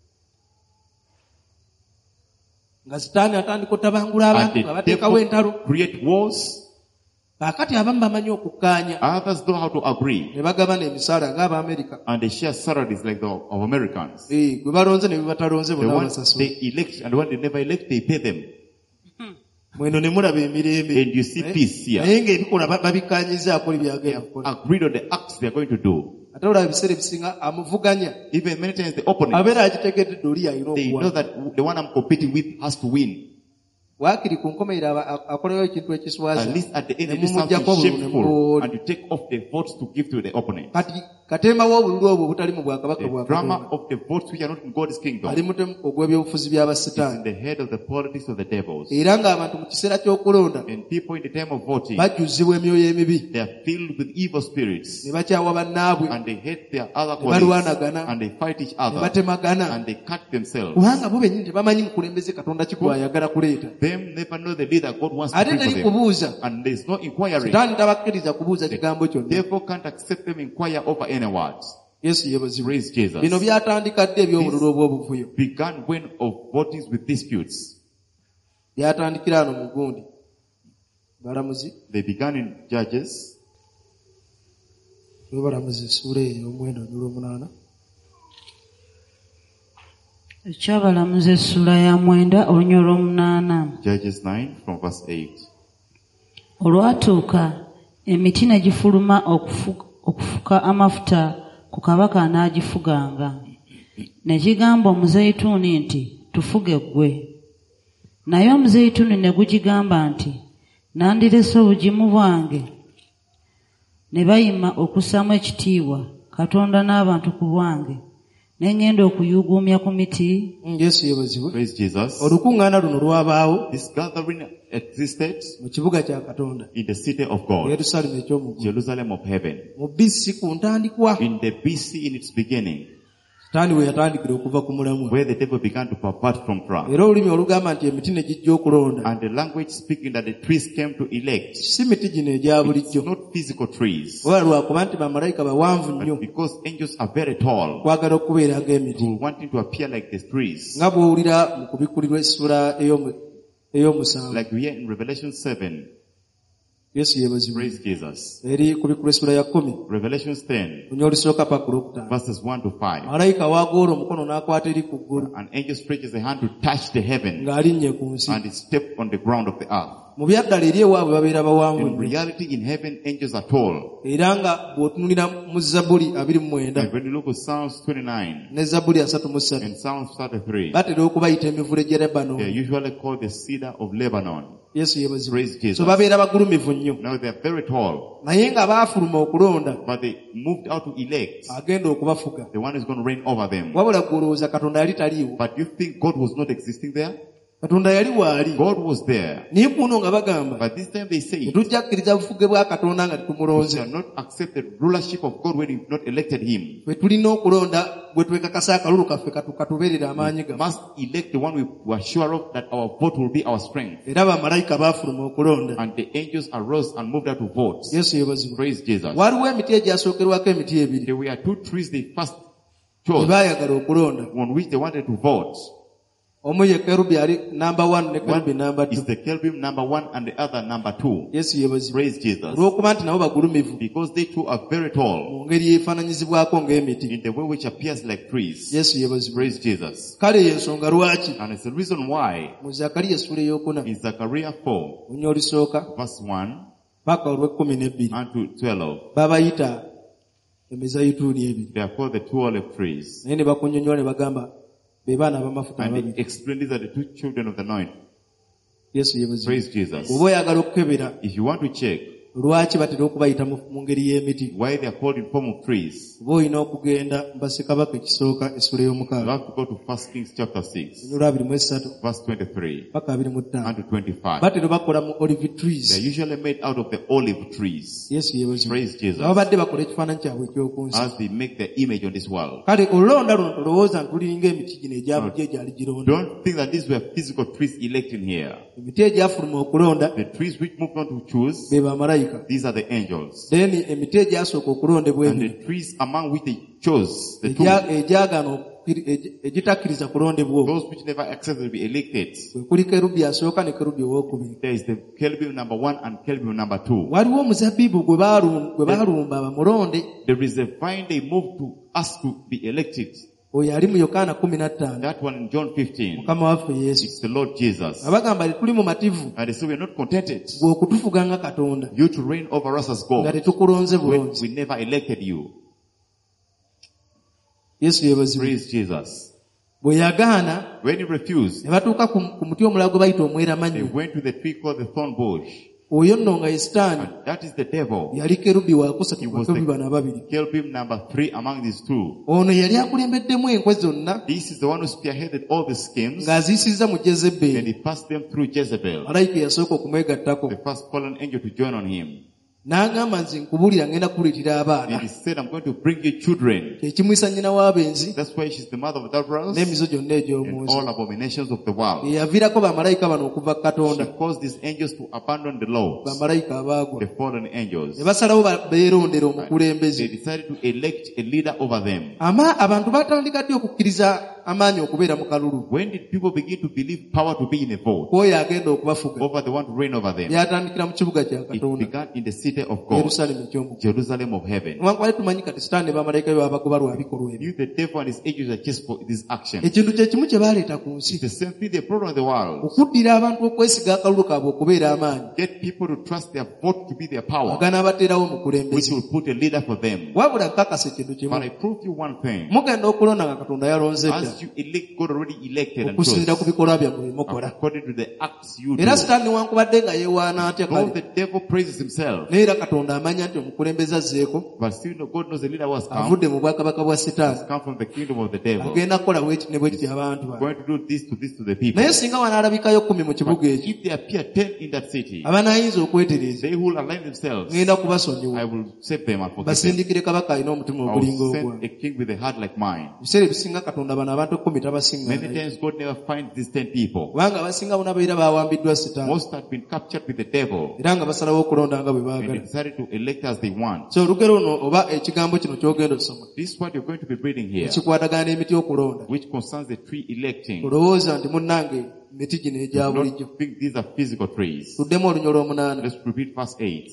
Nga Sitaani atandika otabangula And abantu the nga bateekawo entalo. devil create wars. Kaakati abamu bamanyi okukkaanya. Others know how to agree. Ne bagabana emisaala ng'Abamerika. And they share salaries like the of Americans. Eh, gwe balonze ne bwe batalonze The bonna ones basasula. they elect and the one they never elect, they pay them. Mweno ne mulaba emirembe. And you see peace here. Naye ng'ebikola ba- babikkaanyizaako byagenda kukola. Agreed on the acts they are going to do. Ate olaba ebiseera ebisinga amuvuganya. Even many times the opponent, Abeera agitegedde dde oli alina they know okuwona. that the one I'm competing with has to win. Waakiri ku nkomerero aba- a- akolewo ekintu ekiswaza. At least at the end, Ne you do something mumuggyako obululu ne shameful mubooli. and you take off the votes to give to the opponent. Kati katemba w'obululu obwo obutali mu bwakabaka The bwa drama Katonda. of the votes which are not in God's kingdom Ali mutemu ogw'ebyobufuzi by'Abasitaani. is the head of the politics of the devils. Era ng'abantu mu kiseera ky'okulonda And people in the time of voting, bajjuzibwa emyoyo emibi. they are filled with evil spirits Ne bakyawa bannaabwe. and they hate their other Ne colleagues balwanagana. and they fight each Ne other batemagana. and they cut themselves. Kubanga bo bennyini tebamanyi mukulembeze Katonda ki gw'ayagala kuleeta. Them never know the leader God wants to Ate bring for teri them. kubuuza. And there's no inquiry. Sitaani tabakkiriza kubuuza kigambo kyonna. Therefore can't accept them inquire over any words. Yesu yeebazibwe. Praise Jesus. Bino byatandika ddi eby'obululu obw'obuvuyo? Began when of votings with disputes. Byatandikira ano mu gundi. Balamuzi. They began in Judges. Balamuzi ssuula eyo omwenda olw'omunaana. Ekyabalamuza essula ya mwenda olunywa olw'omunaana. Judges nine from verse eight. Olwatuuka emiti ne gifuluma okufu- okufuka amafuta ku kabaka anaagifuganga. Ne gigamba omuzeyituuni nti, tufuge ggwe. Naye omuzeyituuni ne gugigamba nti, nandirese obugimu bwange. Ne bayima okussaamu ekitiibwa Katonda n'abantu ku bwange. Ne ngenda okuyuuguumya ku miti. Yesu yeebazibwe. Praise Jesus. Olukuŋŋaana luno lwabaawo This gathering existed mu kibuga kya Katonda, in the city of God, Yerusaalemi ekyomuggulu, Jerusalem of heaven. mu B C ku ntandikwa, In the B C in its beginning, Sitaani we yatandikira okuva ku mulamwa. where the devil began to pervert from Christ. Era olulimi olugamba nti emiti ne gijja okulonda, And the language speaking that the trees came to elect. si miti gino egya It's bulijjo, not physical trees. wala lwakuba nti bamalayika bawanvu nnyo But because angels are very tall, kwagala okubeera ag'emiti. who wanting to appear like the trees. Nga bw'owulira mu kubikkulirwa essula ey'omu- ey'omusanvu. Like we hear in Revelation seven. Yesu yeebazibwe. Praise Jesus. Eri kubikkulwa essula ya kumi Revelation ten, lunya olusooka paka ku lwokutaano. verses one to five. Malayika wagoola omukono n'akwata eri ku ggulu An angel stretches a hand to touch the heaven, ng'alinnye ku nsi. and it stepped on the ground of the earth. Mu byaddala eri ewaabwe babeera bawanvu In nnyo. reality, in heaven, angels are tall. Era nga bw'otunulira mu Zabbuli abiri mu mwenda And when you look at Psalms twenty-nine ne Zabbuli asatu mu ssatu, and Psalms thirty-three, batera okubayita emivule gye they are Lebanon. usually called the cedar of Lebanon. Yesu yeebazibwe. Praise Jesus. So babeera bagulumivu nnyo. Now they are very tall, Naye nga baafuluma okulonda, but they moved out to elect agenda okubafuga. the one who's going to reign over them. Wabula gw'olowooza Katonda yali taliiwo. But you think God was not existing there? Katonda yali waali. God was there. Naye kuno nga bagamba, But this time they say, tetujja kukkiriza bufuge bwa Katonda nga we tetumulonze. shall not accept the rulership of God when we've not elected him. Bwe tulina okulonda, bwe twekakasa akalulu kaffe katu- katubeerera amaanyi We gaffe. must elect the one we were sure of that our vote will be our strength. Era bamalayika baafuluma okulonda. And the angels arose and moved out to vote. Yesu yeebazibwe. Praise Jesus. Waliwo emiti egyasookerwako emiti ebiri There were two trees they first bwe chose baayagala okulonda. on which they wanted to vote. Omu ye kerubi ali namba one ne kerubi One namba is two. the cherubim number one and the other number two. Yesu yeebazibwe. Praise Jesus. Olw'okuba nti nabo bagulumivu Because they two are very tall mu ngeri yeefaananyizibwako ng'emiti. in the way which appears like trees. Yesu yeebazibwe. Praise Jesus. Kale y'ensonga lwaki And it's the reason why mu Zakariya essula ey'okuna in Zechariah four, lunya olusooka verse one paka olw'ekkumi n'ebbiri unto twelve, babayita emizayituuni ebiri. they are called the two olive trees. Naye ne bakunnyonnyola ne bagamba be baana ab'amafuta And ababiri. they explain these are the two children of the night. Yesu yeebazibwe. Praise Jesus. Bw'oba oyagala okukebera If you want to check lwaki batera okubayita mu mu ngeri y'emiti, why they are called in form of trees, oba olina okugenda mu Bassekabaka ekisooka essula you ey'omukaaga have to go to First Kings chapter six, lunya olwabiri mu esatu verse twenty-three paka abiri mu ttaano. unto twenty-five. Batera bakola mu olive They are trees. usually made out of the olive trees. Yesu yeebazibwe. Praise Jesus. Nga babadde bakola ekifaananyi kyabwe eky'oku nsi. As they make their image on this world. Kale olulonda luno tolowooza nti tuliringa emiti gino egyabujja egyali gironda. Don't think that these were physical trees electing here. Emiti egyafuluma okulonda The trees which moved on to choose, be bamalayika. these are the angels. Then emiti egyasooka okulondebwa And the ebiri trees among which they chose, the two, egya- egyagaana okukiri- egi- egitakkiriza kulondebwa obwo, those which never accepted to be elected. kwe kuli kerubi asooka ne kerubi owookubiri. There is the cherubim number one and cherubim number two. Waliwo omuzabbibu gwe baalu- gwe baalumba bamulonde, There is a vine they moved to ask to be elected. oyo ali mu Yokaana kumi na ttaano, That one in John fifteen. Mukama waffe Yesu. It's the Lord Jesus. Abagamba tuli mu mativu And they say we are not contented. gwe okutufuga nga Katonda You to reign over us as nga God tetukulonze when bulungi. we never elected you. Yesu yeebazibwe. Praise Jesus. Bwe yagaana When he refused, ne batuuka ku ku muti omulago bayita they omweramannyo. went to the tree called the thorn bush. Oyo nno nga ye Sitaani And that is the devil. yali kerubi wakusatu He ku was bakerubi the- bano ababiri. Cherubim number three among these two. Ono yali akulembeddemu enkwe zonna This is the one who spearheaded all the schemes, ng'aziisizza mu and Jezebbeeri. he passed them through Jezebel, Malayika yasooka okumwegattako the first fallen angel, to join on him. n'agamba nze nkubuulira ngenda kukuleetera And abaana. he said, I'm going to bring you children. Ekimwisa nnyina w'abenzi That's why she's the mother of adulterers n'emizo gyonna and egy'omu nsi. all abominations of the world. Ye yaviirako bamalayika bano okuva ku She Katonda, caused these angels to abandon the laws, bamalayika abaagwa. the fallen angels. Ne basalawo ba- beerondera They omukulembeze. decided to elect a leader over them. Ama abantu batandika ddi okukkiriza amaanyi okubeera mu kalulu When did people begin to believe power to be in a vote kwoyo agenda okubafuga over the one to reign over them? byatandikira mu kibuga kya It katonda began in the city of God, yerusaalemu ekyomu Jerusalem of heaven. newankubadde tumanyi kati sitaani ne bamalayika be babagoba lwa bikolwa ebyo You, the devil and his angels are just for this action. ekintu kye kimu kye baaleeta ku nsi It's the same thing they brought on the world. okuddira abantu okwesiga akalulu kaabwe okubeera amaanyi Get people to trust their vote to be their power, aganabateerawo which mukulembeze will put a leader for them. wabula kakasa ekintu kimu But I prove you one thing. mugenda okulonda nga katonda yalonze dda As you elect, God already elected and okusinziira ku chose bikolwa byammwe bimukola according to the acts you do. era sitaani newankubadde nga yeewaana atya Though kale the devil praises himself, naye era katonda amanya nti omukulembeze azzeeko but still no- God knows the leader was come, avudde mu bwakabaka bwa sitaani has come from the kingdom of the devil. agenda kukola bweki ne bwekiti abantu bange Going to do this to this to the people. naye singa wanaalabikayo kumi mu kibuga ekyo If they appear ten in that city, abanaayinza okwetereeza they who will align themselves, ngenda kubasonyiwa I will save them and forgive them. basindikire kabaka alina omutima I ogulinga will send ogwange a king with a heart like mine. ebiseera ebisinga katonda bano abantu ekkumi tabasinga Many naye. times God never finds these ten people. kubanga abasinga bona babeera bawambiddwa sitaani Most have been captured with the devil era nga basalawo okulonda nga bwe and they baagala decided to elect as they want. so olugero luno oba ekigambo kino kyogenda osoma This is what you're going to be reading here, ekikwatagana n'emiti okulonda which concerns the tree electing. olowooza nti munnange emiti gino egya Do bulijjo not think these are physical trees. tuddemu olunyo lw'omunaana Let's repeat verse eight.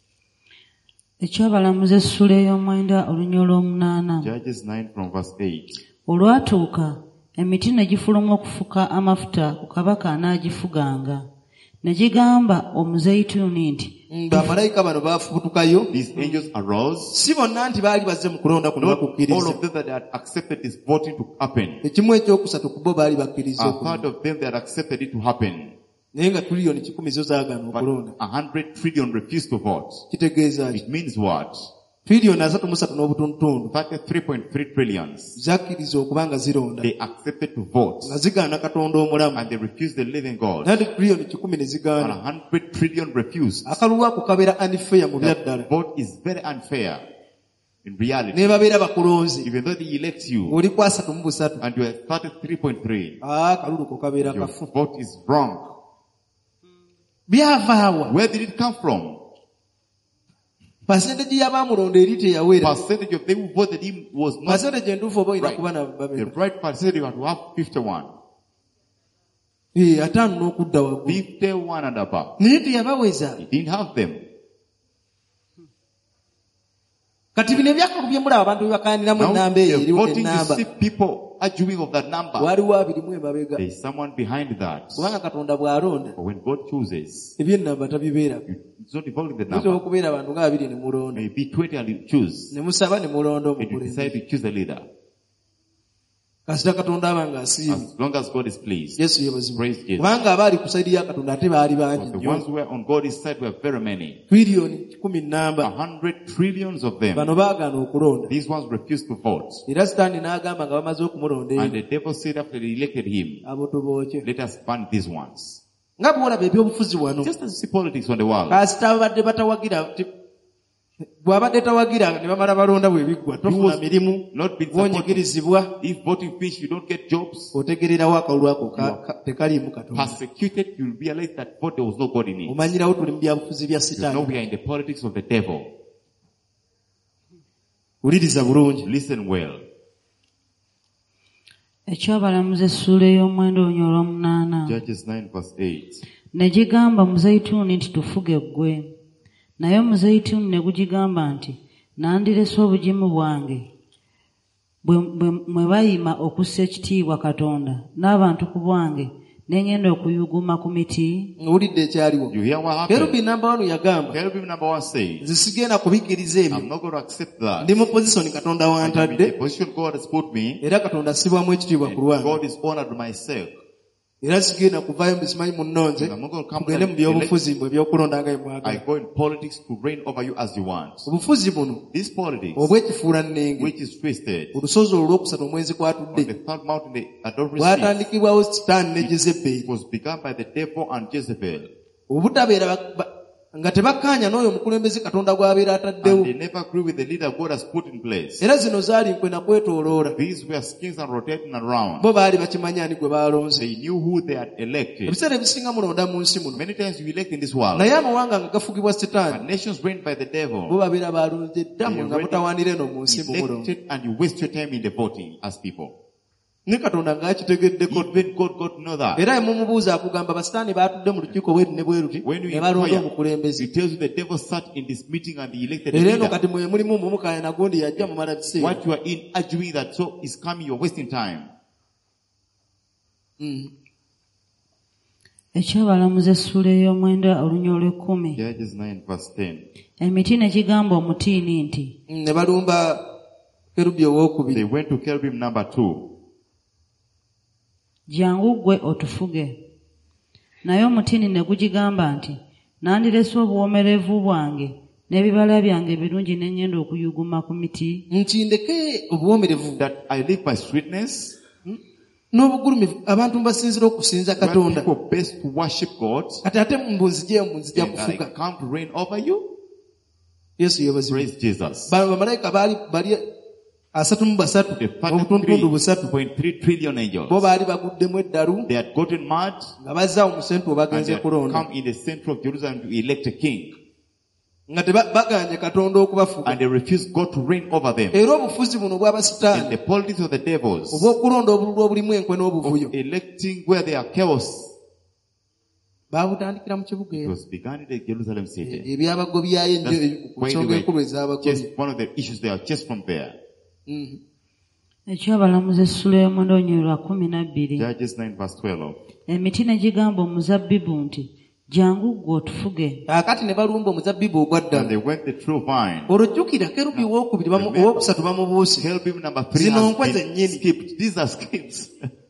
ekyabalamuza essula ey'omwenda olunya olw'omunaana Judges nine from verse eight. olwatuuka emiti ne gifuluma okufuka amafuta ku kabaka anaagifuganga ne gigamba omuzeyituuni nti bamalayika bano baafubutukayo These angels arose. si bonna nti baali bazze mu kulonda kuno Not all bakukkiriza of them that had accepted this voting to happen. ekimu ekyokusatu ku bo baali bakkiriza A okulonda third of them that accepted it to happen. naye nga tuliyoni kikumi zo zaagaana But okulonda a hundred trillion refused to vote. kitegeeza ki It means what? tuliyoni asatu mu satu n'obutundutundu thirty-three point three trillions. zakkiriza okuba nga zironda They accepted to vote. nga zigaana katonda omulamu And they refused the living God. nati tuliyoni kikumi ne And a zigaana hundred trillion refused. akalulu ako kabeera unfair mu bya ddala The vote is very unfair in reality. ne babeera bakulonze Even though they elect you oli ku asatu mu busatu and you are thirty-three point three, aa kalulu ko kabeera your kafu vote is wrong. byavaawa Where did it come from? pasenteji y'abaamulonda eri teyawera Percentage of them who voted him was not pasenteji entuufu oba olina right. kuba na The babega right percentage. You have to have fifty-one. Eh, ataano n'okudda waggulu fifty-one and above. naye teyabaweza He didn't have them. kati bino ebyakalu bye mulaba abantu bebakaaniramu Now ennamba eyo you're eriwo voting, you ennamba see people arguing of that number. waliwo abirimu emabega There is someone behind that. kubanga katonda bw'alonda But when God chooses, ebyennamba tabibeerako you, it's not involved in the musobola number. okubeera abantu nga abiri ne mulonda Maybe twenty and you choose. ne musaba ne mulonda And you omukulembeze decide to choose a leader. kasita katonda aba ng'asiimye As long as God is pleased. yesu yebazima Praise Jesus. kubanga abaali ku sayidi ya katonda ate baali bangi But the nnyo ones who were on God's side were very many. twiriyoni kikumi A nnamba hundred trillions of them. bano baagaana okulonda These ones refused to vote. era sitaani n'agamba nga bamaze okumulonda And eri the devil said after they elected him, abo tubookye let us ban these ones. nga bwolaba ebyobufuzi wano Just as you see politics on the world. kasita babadde batawagira ti- bw'abadde tawagira ne bamala balonda bwe biggwa tofuna mirimu Not been supported. bwonyigirizibwa If voting finish, you don't get jobs. otegererawo akalulu ako ka- ka- tekaliimu katonda Persecuted, you realize that vote there was no God in it. omanyirawo tuli mu byabufuzi bya You know sitaani we are in the politics of the devil. wuliriza bulungi Listen well. ekyabalamuza essula ey'omwenda olunya olw'omunaana Judges nine verse eight. ne gigamba muzeyituuni nti tufuge ggwe naye omuzeyituuni ne gugigamba nti nandirese obugimu bwange bwe bwe- mwe bayima okussa ekitiibwa katonda n'abantu ku bwange ne ngenda okuyuguma ku miti owulidde ekyaliwo You hear what kerubi happened? namba wano yagamba Cherubim number one says, nze sigenda kubikkiriza ebyo I'm not going to accept that. ndi mu pozisoni katonda I'm in the wantadde position God has put me. era katonda assibwamu ekitiibwa ku And lwange God is honored myself. era sigenda kuvaayo mbisimanyi munnonze I'm not going to come tugende mu and byobufuzi mbwe ebyokulonda nga I bwemwagala go in politics to reign over you as you want. obufuzi buno This politics, obwekifuula nnenge which is twisted, olusozi olwokusatu omwezi on kwatudde the third mountain, the adultery bwatandikibwawo sitaani ne jezeberi was begun by the devil and Jezebel. obutabeera ba- ba- nga tebakkaanya n'oyo omukulembeze katonda gw'abeera ataddewo And they never agree with the leader God has put in place. era zino zaali nkwe nakwetooloola These were skins and rotating around. bo baali bakimanyi ani gwe baalonze They knew who they had elected. ebiseera ebisinga mulonda mu nsi muno Many times you elect in this world, naye amawanga nga gafugibwa but sitaani nations reigned by the bo devil. babeera baalonze dda You mwe nga already mutawaanira eno mu nsi mu mulongo Elected and you waste your time in the voting as people. ne katonda ng'akitegeddeko. Even God got to know that. Era mumubuuza akugamba basitaani baatudde mu lukiiko bweru ne bweruti When you ne balonda inquire, omukulembeze. it tells you the devil sat in this meeting and he elected a Era eno leader. kati mwe mulimu mumukaya nagundi yajja mumala biseera. What you are in arguing that so is coming, you're wasting time. Mm. Ekyabalamuzi essula ey'omwenda olunya olw'ekkumi. Judges nine verse ten. Emiti ne gigamba omutiini nti Mm, ne balumba kerubi owookubiri. They went to cherubim number two. jangu ggwe otufuge. Naye omutiini ne gugigamba nti nandirese obuwomerevu bwange n'ebibala byange ebirungi ne ngenda okuyuguma ku miti. Nti ndeke obuwomerevu That I leave my sweetness. n'obugulumivu abantu mbasinzira okusinza When katonda. people best to worship God. Kati ate mbunzijeemu nzija And I kufuga. come to reign over you. Yesu yebazibu. Praise Jesus. Ba- bamalayika baali bali asatu mu basatu The obutundutundu busatu thirty-three point three trillion bo angels. baali baguddemu eddalu They had gotten mad nga bazza omusentu and they obagenze had kulonda come in the center of Jerusalem to elect a king. nga tebaganye katonda okubafuga. And they refused God to reign over them. Era obufuzi buno And bw'abasitaani the politics of the devils obw'okulonda obululu obulimu enkwe n'obuvuyo of electing where there are chaos. baabutandikira mu kibuga It ero. was begun in the Jerusalem city. ebyabagobyayo That's enjo ku why nsonga they enkulu were ez'abagobya. just one of the issues they are just from there. Mhm. Ekyabalamuzi essula y'omwenda olunya lwa kkumi na bbiri. Judges nine verse twelve. Emiti ne gigamba omuzabbibu nti jangu ggwe otufuge. kaakati ne balumba omuzabbibu ogwa And ddala. they went the true vine. olwojjukira kerubi owookubiri bamu- Remember, owookusatu bamubuuse. Cherubim number three Zino has nkwe been zennyini. skipped. These are skips.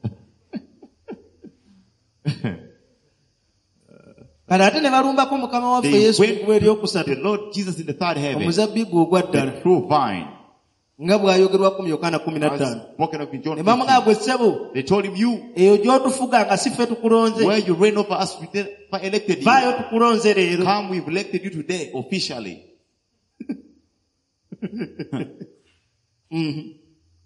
kale ate ne balumbako mukama waffe They yesu went mukuba to eryokusatu the Lord Jesus in the third heaven. omuzabbibu ogwa ddala The true vine. nga bw'ayogerwako mu yokaana kumi na As ttaano. spoken of in John ne bamugamba fifteen. gwe ssebo They told him, you, eyo gy'otufuga nga si ffe tukulonze where you reign over us, we did- we elected you. vaayo tukulonze leero. Come, we've elected you today, officially. Mhm.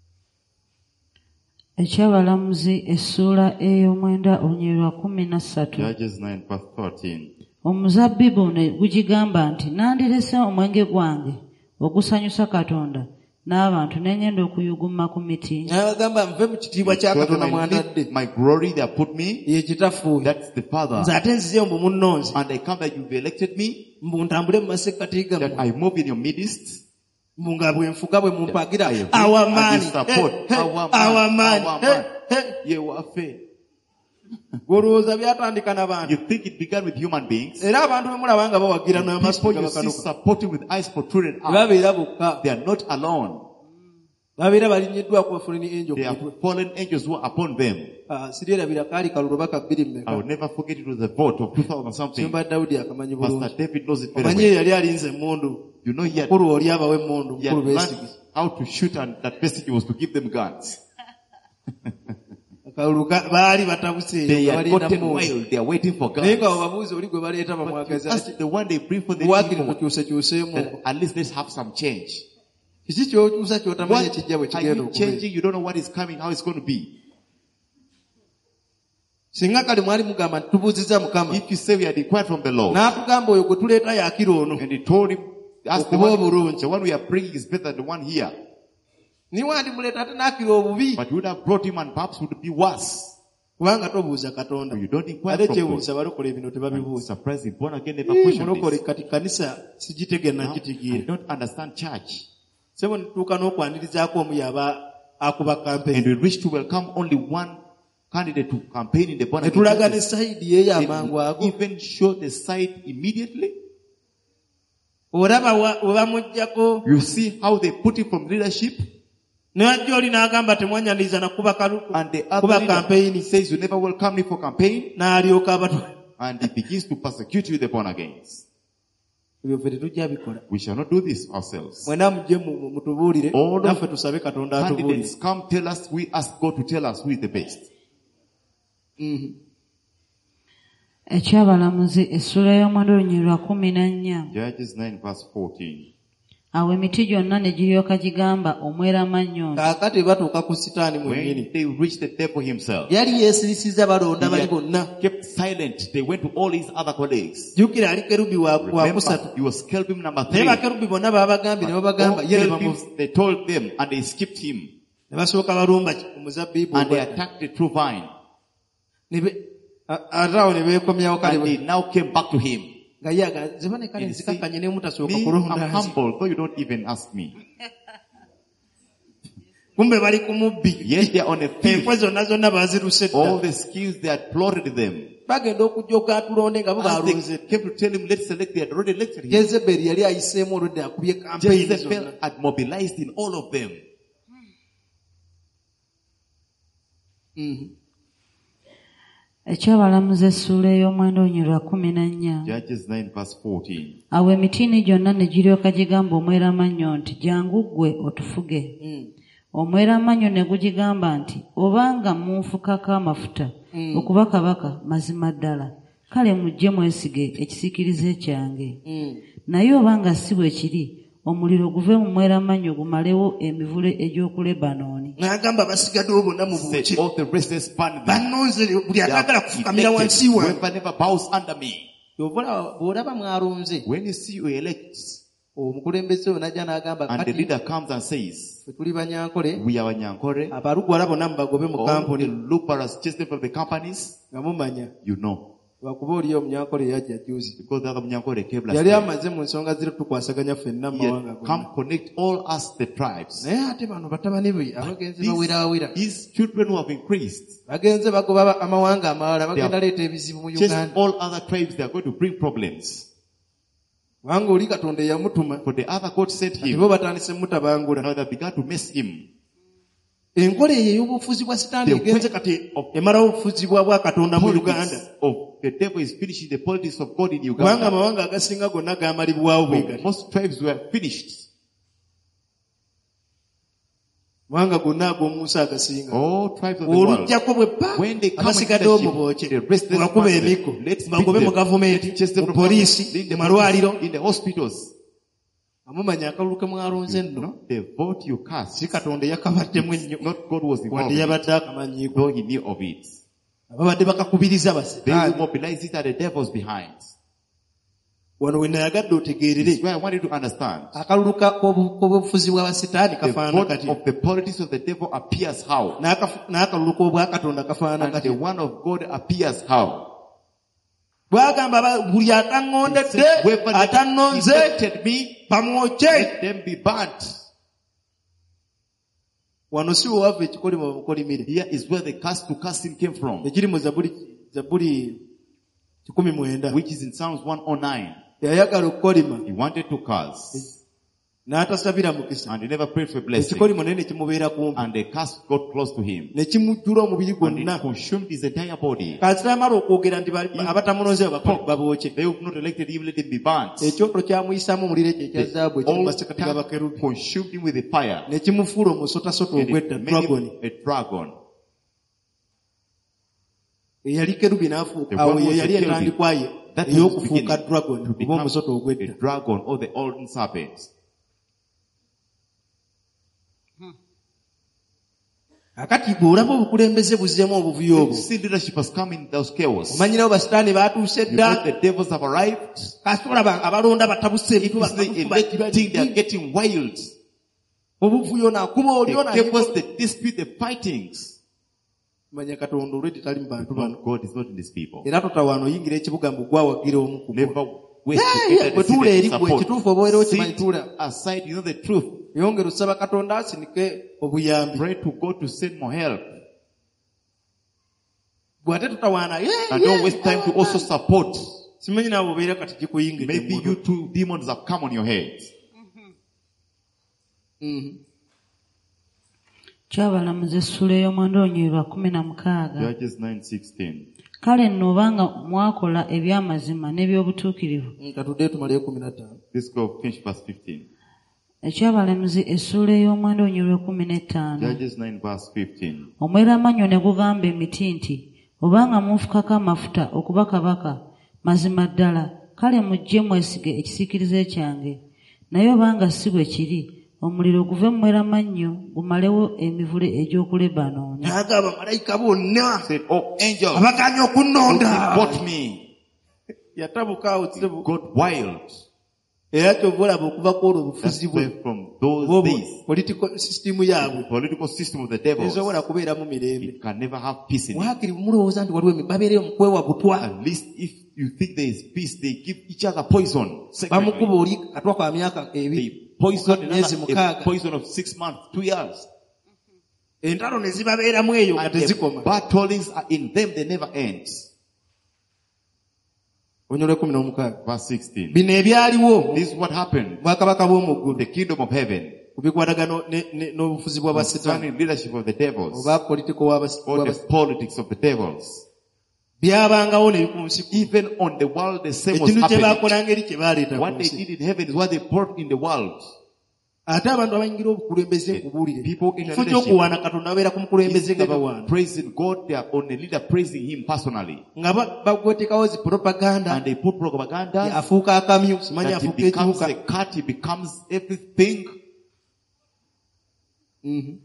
Ekyabalamuzi essula ey'omwenda olunya lwa kkumi na ssatu. Judges nine verse thirteen. Omuzabbibu ne gugigamba nti nandirese omwenge gwange ogusanyusa Katonda n'abantu ne ngenda okuyuguma ku miti. n'abagamba nve mu kitiibwa kya So katonda when I mwandadde leave my glory they have put me, ye kitafuuyo that's the Father. nze ate nzizeyo mbu munnonze And I come that you've elected me, mbu ntambule mu masekkati that gammwe I move in your midst. mbu nga bwe nfuga bwe mumpagira I agree awamaani and you support. Eh, eh, Our man, awamaani our Eh, man. eh. Ye wafe. olowooza byatandika n'abantu You think it began with human beings? era abantu bwe mulaba nga bawagira n'amaaso People you see gabakanuka supporting with eyes protruded out. babeera bokka They are not alone. babeera balinyiddwako bafoleni enjo They ku are mutwe. fallen angels who are upon them. Ah, siryerabira kaali kalulu baka bbiri I mmeka will never forget it was a vote of two thousand something. kyemba dawudi akamanyi bulungi Pastor David knows it very omanyi well. eyo yali alinze emmundu You know he had, mukulu oli abawa emmundu he had mukulu learned beesigi how to shoot, and that basically was to give them guns. akalulu ka- baali batabuse eyo They nga had balinda gotten mundu wild. They are waiting for naye nga guns. bababuuza oli gwe baleeta But bamwagaza that's the one they bring for the buwaakiri people. tukyusekyuseemu That at least let's have some change. kiki kyokyusa kyotamanyi What ekijja bwe are kigenda you okubeera changing? You don't know what is coming, how it's going to be. singa kale mwali mugamba nti tubuuziza mukama If you say we are required from the Lord, n'atugamba oyo gwe tuleeta yaakira ono and he told him, ask the okuba one, obulungi the one we are bringing is better than the one here. niwe andimuleeta ate n'akira obubi But you would have brought him and perhaps would be worse. kubanga tobuuza katonda But you don't inquire ate from kyewuunyisa God. balokole bino I'm tebabibuuza surprised the born again never Ii, questioned mulokole this. kati kanisa sigitegera Now, I nakitigiira don't understand church. sebo nituuka n'okwanirizaako omu yaba akuba And kampeni we wish to welcome only one candidate to campaign in the born ne again tulaga ne churches. sayidi yeeyo And amangu we ago even show the site immediately. olaba wa- we bamuggyako You see how they put it from leadership, newajja oli n'agamba temwanyaniriza nakuba kalu- and the kuba other leader kampeyini says you never welcome me for campaign, n'alyoka abatwala and he begins to persecute you, the born agains. ebyo ffe tetujja bikola We shall not do this ourselves. mwena mujje mu- mu- mutubuulire All of naffe tusabe katonda atubuulire Candidates come tell us, we ask God to tell us who is the best. Mhm. Ekyabalamuzi essula y'omwenda olunya lwa kkumi na nnya. Judges nine verse fourteen. Awo emiti gyonna ne giryoka gigamba omweramannyo nti kaakati batuuka ku sitaani mwennyini When they reached the devil himself, yali yeesirisiza balonda he bali had bonna kept silent. They went to all his other colleagues. jjukira ali kerubi wa wa kusatu Remember, he was cherubim number naye three. bakerubi bonna baabagambye ne babagamba All ye ne cherubims, bamu- they told them and they skipped him. ne basooka balumba omuzabbiibu and they attacked the true vine. ate awo ne beekomyawo And kale they now came back to him. nga ye aga zibane kale And he nzikakkanye ne mutasooka Me, I'm kulonda nze. humble, though you don't even ask me. kumbe bali ku mubbi Yes, they are on a field. enkwe zonna zonna baaziruse All dda the skills, they had plotted them. bagenda okujjoga atulonde nga bo As baalonze they came to tell him, let's select, they had already elected him. jezeberi yali ayiseemu olwedde akubye kampeyini zonna Jezebel had mobilized in all of them. Mhm. ekyabalamuza essuula ey'omwenda onyirwa kumi na nnya. Judges nine verse fourteen. Awo emitiini gyonna ne giryoka gigamba omweramannyo nti jangu ggwe otufuge. Mm. Omweramannyo ne gugigamba nti obanga munfukako amafuta okuba kabaka, mazima ddala kale mujje mwesige ekisiikirize kyange. Mm. Naye obanga si bwe kiri, omuliro guve mu mweramannyo gumalewo emivule egy'oku Lebanooni. n'agamba basigaddewo bonna mu Said, buuki all the rest is burned them. bannonze buli They atagala have kufukamira wansi elected wange whoever never bows under me. Obola- bw'olaba mwalonze When you see you elect, omukulembeze oyo najja n'agamba and the kati leader comes and says, ffe tuli banyankole we are Nyankore, abalugwala bonna mubagobe mu all the kampuni Luparas chase them from the companies, nga mumanya you know. lwakuba oliyo omunyankole eyajja juzi Because the other Nyankore came last yali time. amaze mu nsonga ziri tukwasaganya ffenna mu He mawanga had gonna come connect all us, the tribes. naye ate bano batabani be abagenzi bawerawera These, these children who have increased, bagenze bagoba aba- amawanga amalala They bagenda have leeta ebizibu mu chase uganda all other tribes, they are going to bring problems. kubanga oli katonda eyamutuma For the other God sent ati bo him, batandise mutabangula now they began to mess him. enkola eyo ey'obufuzi bwa sitaani The egenze way kati emalawo obufuzi bwa bwa katonda mu uganda Politics of the devil is finishing the politics of God in kubanga Uganda. amawanga agasinga gonna gamalibwawo bwe gati Most tribes were finished. amawanga gonna ag'omu nsi agasinga All tribes of the world. olujjako bwe pa When they come abasigaddewo into mu bookye the rest of the mubakuba person, emiko let's mubagobe beat mu them. gavumenti Chase them mu from poliisi in the mu malwaliro in the hospitals. amumanya akalulu ke mwalonze nno No, the vote you cast, si katonda eyakabaddemu ennyo not God was involved wadde in it, yabadde akamanyiiko though he knew of it. ababadde bakakubiriza They basitaani will mobilize it at the devil's behind. wano we nayagadde This otegeerere is why I want you to understand. akalulu ka- k'obu- k'obufuzi bw'abasitaani The kafaanana vote kati of the politics of the devil appears how? N'akafu- n'akalulu k'obwakatonda kafaanana And kati the one of God appears how? bwagamba ba- buli ataŋŋondedde Whoever atannonze rejected me, bamwokye let them be burnt. wano si we wava ekikolimo bamukolimire Here is where the cast to casting came from, ekiri mu zabuli zabuli kikumi mwenda which is in Psalms one oh nine. yayagala okukolima He wanted to curse, n'atasabira mukisa and he never prayed for blessing. ekikolimo naye ne kimubeera kumpi And the cast got close to him, ne kimujjula omubiri and gwonna it consumed his entire body. kasita amala okwogera nti ba- abatamunoze babookye They who not elected him, let him be burnt. ekyoto kyamuyisaamu omuliro ekyo ekya zaabu ekiri mu All masekati time g'abakerubi consumed him with the fire, ne kimufuula omusotasota and ogwedda it made dragon him a dragon. eyali kerubi n'afuuka The awo one ye was yali a kerubi. entandikwayo That was ey'okufuuka beginning dragon to oba become omusota a ogwedda dragon or the old serpent. akati bw'olaba obukulembeze buzzeemu obuvuyo You obwo see leadership has come in those chaos. omanyirawo basitaani baatuuse You dda know the devils have arrived. kasita olaba abalonda batabuse It is the electing, they are getting wild. obuvuyo n'akuba oli The ona chaos, the dispute, the fightings. manya katonda olweddi tali mu bantu bano But God is not in these people. era totawaana oyingira ekibuga mbu gwawagira omu ku bo. Never waste to Hey, enter bwe the tuula city eri to gwe support. ekituufu oba obeera okimanyi Sit tuula aside, you know the truth. yongera osaba katonda asinike obuyambi Pray to God to send more help. bw'ate tutawaana "Yeah, And yeah, don't waste time to also support. simanyi naawe obeera kati gikuyingidde Maybe mu you mutwe. two demons have come on your head. Mhm. Kyabalamuza essuula ey'omwenda onyirwa kumi na mukaaga. Judges nine sixteen. Kale nno obanga mwakola eby'amazima n'eby'obutuukirivu. katuddeyo tumaleyo kumi na ttaano Let's go finish verse fifteen. Ekyabalamuzi essuula ey'omwenda onyirwa kumi n'ettaano. Judges nine verse fifteen. Omweramannyo ne gugamba emiti nti obanga munfukako amafuta okuba kabaka, mazima ddala kale mujje mwesige ekisiikirize kyange. Naye obanga si bwe kiri, omuliro guve mu mweramannyo gumalewo emivule egy'oku Lebanooni. naga abamalayika bonna Said, oh angel, abaganya who okunnonda bought me, yatabuka awo kirebu got wild. era kyova olaba okuva kwolwo That's obufuzi why bwe from those bwobwo days, political system the yaabwe political system of the devil, esobola kubeeramu mirembe. it can never have peace in it. Waakiri mulowooza nti waliwo emi- babeereyo mu kwewa butwa, At least if you think there is peace, they give each other poison. bamukuba secretly. oli katwa kwa myaka They ebiri poison myezi another, a mukaaga, poison of six months, two years. entalo ne zibabeeramu eyo nga And the tezikoma. battlings are in them, they never end. Onyolo ekumi n'omukaaga. Verse sixteen. Bino ebyaliwo This is what happened. bwakabaka bw'omu ggulu The kingdom of heaven, ku bikwatagano ne- ne- n'obufuzi bwa basitaani concerning leadership of the devils, oba politiko w'abas- or the w'abas- politics of the devils. byabangawo ne bikunsiku. Even on the world, the same was Ekintu kye happening. baakola ngeri kye baaleeta ku What they nsi. did in heaven is what they brought in the world. Ate abantu abayingira obukulembeze nkubuulire, People in kifo leadership, ky'okuwaana Katonda babeera ku mukulembeze nga instead bawaana, of praising God, they are on a leader praising him personally. nga ba- bagwetekawo zi propaganda, And they put propaganda, afuuka akamyu, simanyi that he afuuka becomes ekiwuka. a cat, he becomes everything. Mhm.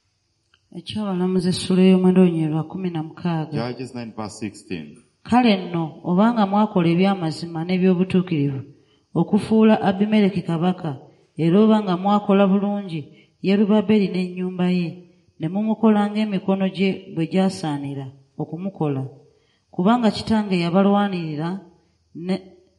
ekyabalamuzi essula y'omwenda olunyiri lwa kumi na mukaaga. Judges nine verse sixteen. Kale nno obanga mwakola eby'amazima n'eby'obutuukirivu okufuula Abimereki kabaka, era obanga mwakola bulungi Yerubaberi n'ennyumba ye, ne mumukola ng'emikono gye bwe gyasaanira okumukola, kubanga kitange yabalwanirira ne-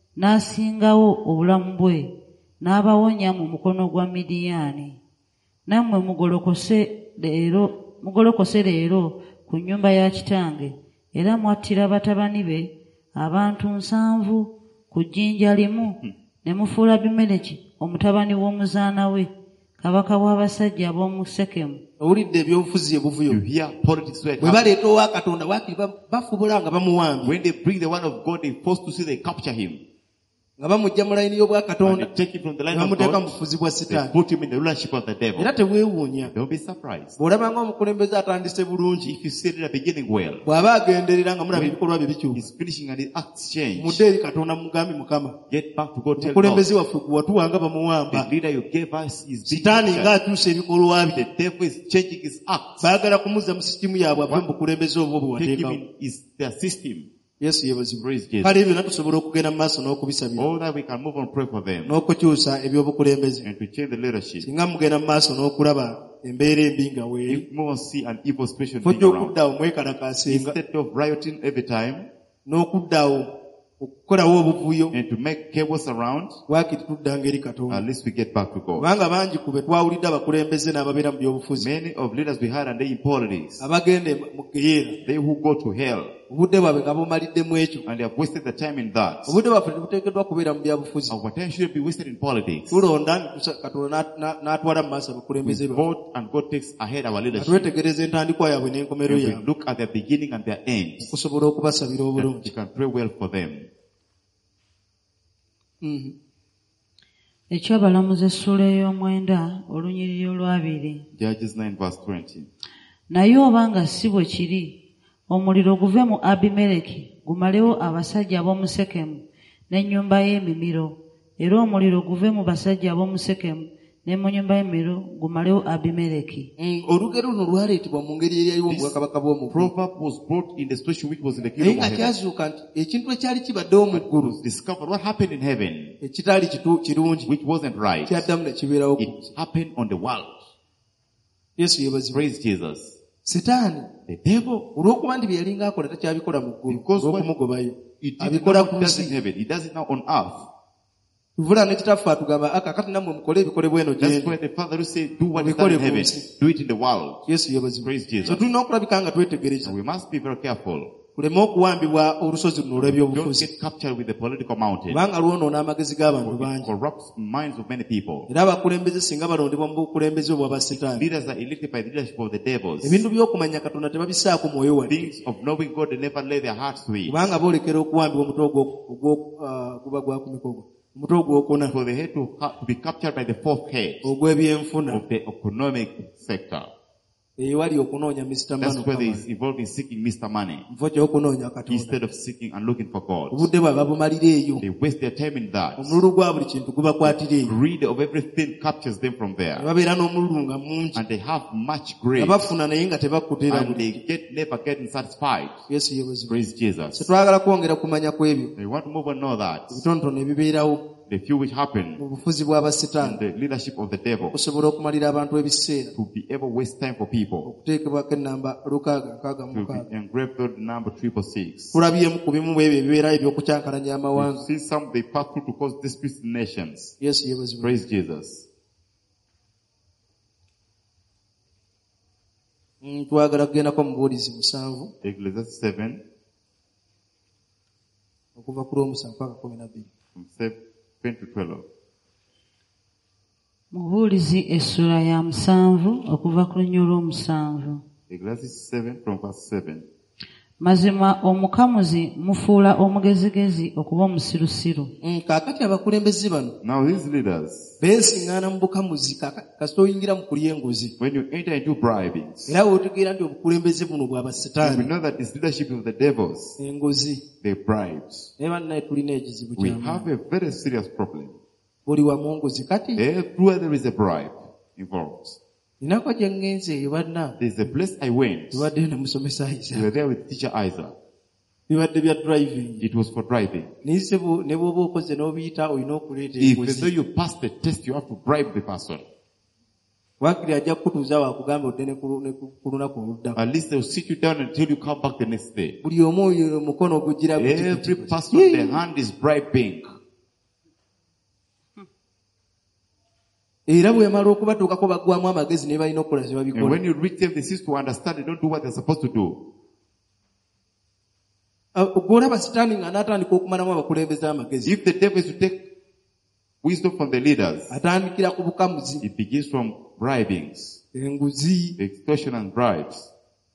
n'asingawo obulamu bwe, n'abawonya mu mukono gwa Midiyaani. Nammwe mugolokose leero mugolokose leero ku nnyumba ya kitange, era mwattira batabani be abantu nsanvu ku jjinja limu, ne mufuula Abimereki omutabani w'omuzaana we kabaka w'abasajja ab'omu Sekemu. Owulidde ebyobufuzi You ebuvuyo. hear politics where it Bwe happens. baleeta owa Katonda waakiri ba- bafubula nga bamuwambye, When they bring the one of God, they forced to see they capture him. nga bamujja mu layini y'obwa And Katonda, they take him from the ne line of bamuteeka mu God, bufuzi bwa they Sitaani. put him in the rulership of the devil. Era tebwewuunya. Don't be surprised. Bw'olabanga omukulembeze atandise bulungi, If you see it at the beginning well, bw'aba agenderera nga mulaba ibikolwa bye bikyuka, he's finishing and his acts change. mudde eri Katonda mugambe Mukama, Get back to God, tell omukulembeze God. waffe gwe watuwanga bamuwamba, The leader you gave us is being Sitaani captured. ng'akyusa ebikolwa bye, The devil is changing his acts. baagala kumuzza mu sisitimu yaabwe ave mu bukulembeze obwo bwe Take him wateekawo. in his, their system. Yesu yeebazibwe. Praise Jesus. Kale ebyo byonna tusobola okugenda mu maaso n'okubisabira, All that we can move on, pray for them. n'okukyusa ebyobukulembeze. And to change the leadership. Singa mugenda mu maaso n'okulaba embeera embi nga weeri, If more on see an evil situation fo being around, gy'okuddawo mwekalakaasenga, instead of rioting every time n'okuddawo okukolawo obuvuyo, and to make chaos around, waakiri tuddanga eri Katonda. at least we get back to God. Kubanga bangi ku be twawulidde abakulembeze n'ababeera mu byobufuzi, Many of leaders we had and they in politics, abagenda mu geyeera, they who go to hell, obudde bwabwe nga bumalidde mu ekyo. and they have wasted the time in that. Obudde bwaffe tebuteekeddwa kubeera mu byabufuzi. Our time shouldn't be wasted in politics. Tulonda ne tusa- Katonda n'at- n'a- n'atwala mu maaso We abakulembeze baffe, vote and God takes ahead our leadership. atwetegereza entandikwa yaabwe n'enkomero And we yaabwe, look at their beginning and their end. okusobola okubasabira And we obulungi. can pray well for them. Mhm. Ekyabalamuzi essula ey'omwenda olunyiriri olwabiri. Judges nine verse twenty. Naye obanga si bwe kiri, omuliro guve mu Abimereki gumalewo abasajja ab'omu Sekemu n'ennyumba y'emimiro, era omuliro guve mu basajja ab'omu Sekemu ne mu nnyumba y'emimiro gumalewo Abimereki. Mm, olugero luno lwaleetebwa mu ngeri eyaliwo mu bwakabaka bw'omu ggulu, Proverb was brought in the situation which was in the naye kingdom nga of heaven. kyazuuka nti ekintu ekyali kibaddewo mu It ggulu was discovered what happened in heaven, ekitaali kitu- kirungi, which wasn't right. kyaddamu ne kibeerawo ku It nsi. happened on the world. Yesu yeebazibwe. Praise Jesus. Sitaani The devil, olw'okuba nti bye yali ng'akola takyabikola mu ggulu Because what- olw'okumugobayo, it did abikola not ku does in nsi. heaven. He does it now on earth. Tuvula ne kitaffe atugamba aka kati nammwe mukole ebikole bweno That's gyendi. why the Father will say, do what is Mubikole done in ku heaven. nsi. Do it in the world. Yesu yeebazibwe. Praise Jesus. So tulina okulabika nga twetegereza, So we must be very careful. tuleme okuwambibwa olusozi luno Don't olw'ebyobufuzi, get captured with the political mountain. kubanga lwonoona amagezi g'abantu It bangi. corrupts minds of many people. Era abakulembeze singa balondebwa mu bukulembeze obwa Sitaani, Leaders are elected by the leadership of the devils. ebintu by'okumanya Katonda tebabisaako mwoyo wadde, Things of knowing God, they never lay their hearts to it. kubanga boolekera okuwambibwa omutwe ogwo- ogwo- ah, guba gwa ku mikogo, omutwe ogwokuna For the head to, ha- to be captured by the fourth head ogw'ebyenfuna, of the economic sector. eyo wali okunoonya Mister That's Mano where they Kamani, is involved in seeking Mister Money nfo ky'okunoonya Katonda. instead of seeking and looking for God. Obudde bwabwe babumalira eyo, They waste their time in that. omululu gwa buli kintu gubakwatira eyo, Greed of everything captures them from ne there. babeera n'omululu nga mungi, And they have much nga greed. bafuna naye nga tebakutera And buli. they get never getting satisfied. Yesu yeebazibwe. Praise Jesus. Tetwagala kwongera kumanya ku ebyo We want to move on, know that. ebitonotono ebibeerawo the few which happen mu bufuzi in bw'abasitaani the leadership of the devil, okusobola okumalira abantu ebiseera to be able to waste time for people, okuteekebwako ennamba lukaaga nkaaga mu to mukaaga. be engraved with the number triple six. tulabyemu ku bimu bwebyo ebibeera ebyokukyankalanya You amawanga. see some they pass through to cause disputes in nations. yesu yeebazibwe. Praise Jesus. Mm, twagala kugendako mu buwulizi musanvu Ecclesiastes seven, okuva ku lw'omusanvu paka kumi na bbiri. from seven to twelve. Mubuulizi essula ya musanvu okuva ku lunnyo lw'omusanvu. Ecclesiastes seven from verse seven. Mazima omukamuzi mufuula omugezigezi okuba omusirusiru. Mm, kaakati abakulembeze bano Now these leaders, beesiŋŋaana mu bukamuzi kasita oyingira mu kulya enguzi. when you enter into bribings, era weotegeera nti obukulembeze buno bwa we basitaani know that this leadership of the devils, enguzi. they bribes. naye bannaye tulina ekizibu We kyamaanyi. have a very serious problem. buli wamu nguzi kati Everywhere there is a bribe involved. ninako gye ŋŋenze eyo banna There's a place I went. bibadde ne musomesa We isa were there with teacher Isaac. bibadde bya driving. It was for driving. nise ne bw'oba okoze n'obiyita olina okuleeta Even though enguzi. you pass the test, you have to bribe the person. wakiri ajja kukutuuza wakugamba odde ne ku- ne ku ku lunaku oluddako. At least they'll sit you down until you come back the next day. buli omu oyo omukono ogugira guti Every guti guti. person, the hand is bribing. era bwemala okubatuukako baggwamu amagezi ne balina okukola kye And babikola. when you reach them, they cease to understand. They don't do what they're supposed to do. gwolaba sitaani nga n'atandika okumalamu abakulembeze amagezi If the devil is to take wisdom from the leaders, atandikira ku bukamuzi, it begins from bribings, enguzi. extortion and bribes.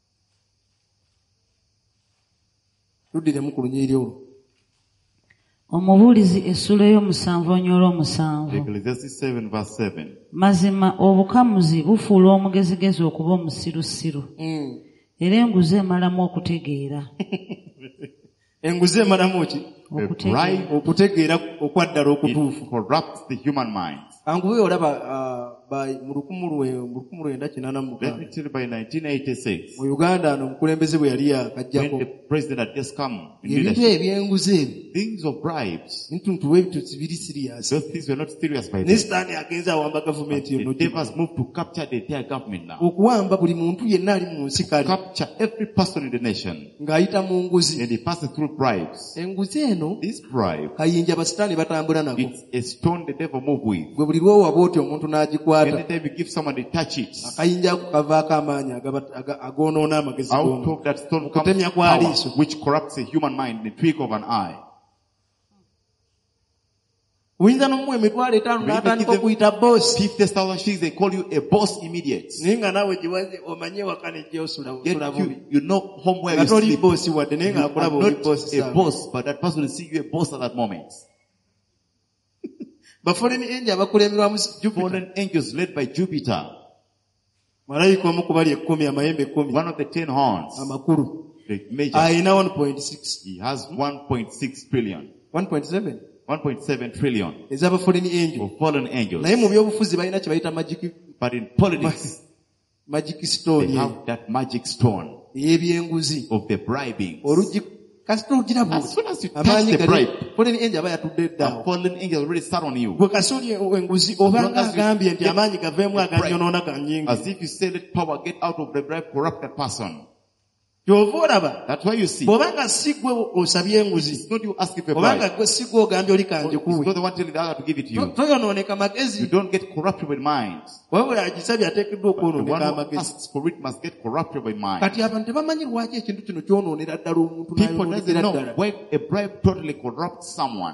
tuddiremu ku lunyiriri olwo. Omubuulizi essula ey'omusanvu onnyo olw'omusanvu. Ecclesiastes seven verse seven. Mazima obukamuzi bufuula omugezigezi okuba omusirusiru. Mm. Era enguzi emalamu okutegeera. enguzi emalamu ki? A Okutegeera. bribe, okutegeera okwaddala okutuufu. it corrupts the human mind. angube olaba ah, ba- mu lukumu lwe- mu lukumu lwenda kinaana mu Let me mukaaga tell you, by nineteen eighty-six, mu Uganda ano omukulembeze bwe yali when yakajjako the president had just come in ebintu leadership, ebyenguzi ebyo things of bribes, ntuntu webitusi biri siriasi. those things were not serious by ne then. sitaani agenza awamba gavumenti The yonna. devil has moved to capture the entire government now. okuwamba buli muntu yenna ali mu nsi kale Capture every person in the nation. ng'ayita mu nguzi. And he passes through bribes. enguzi eno This bribe, kayinja basitaani batambula nako. it's a stone the devil move with. gwe buli lwowaba oti omuntu n'agikwata Anytime you give someone, they touch it. akayinja ako kavaako amaanyi agaba- aga- agoonoona amagezi Out g'omuntu. of that stone comes Okutemya kwa power, liiso. which corrupts a human mind in the twinkle of an eye. oyinza n'omuwa emitwalo etaano Maybe n'atandika give them okuyita boosi. fifty thousand shillings, they call you a boss immediate. naye nga naawe giwaze omanye waka nejja osula Yet osula you, bubi. you know home where nga you toli sleep. boosi wadde naye You nga are akulaba oli not boosi a sana. boss, but that person will see you a boss at that moment. bafoleni enje abakulemberwamu Jupiter. Fallen angels led by Jupiter, malayika omu ku bali ekkumi amayembe ekkumi one of the ten horns, amakulu the major. alina one point six He has one point six trillion, one point seven one point seven trillion ez'abafoleni enje. of fallen angels. naye mu byobufuzi balina kye bayita magic But in politics, magic they stone have that magic stone ey'ebyenguzi. of the bribing. oluggi kasita ogira As soon as you touch amaanyi the gali bribe, foleni enje aba yatudde a eddawo. fallen angel already sat on you. gwe kasoli enguzi obanga As long as you agambye nti get amaanyi gaveemu the bribe, aganyonoona ganyingi. As if you say let power get out of the bribe, corrupt that person. kyova olaba That's why you see. bw'obanga si gwe osabye enguzi It's not you asking for a obanga bribe. gwe si gwe ogambye oli It's not kanjikuwe the one telling the other to give it to you. toyonooneka You magezi don't get corruptible minds. wabula agisabye ateekeddwa The one okwonooneka who amagezi. asks for it must get corruptible minds. kati abantu tebamanyi lwaki ekintu kino kyonoonera ddala omuntu People doesn't n'ayonoonekera know ddala. why a bribe totally corrupts someone.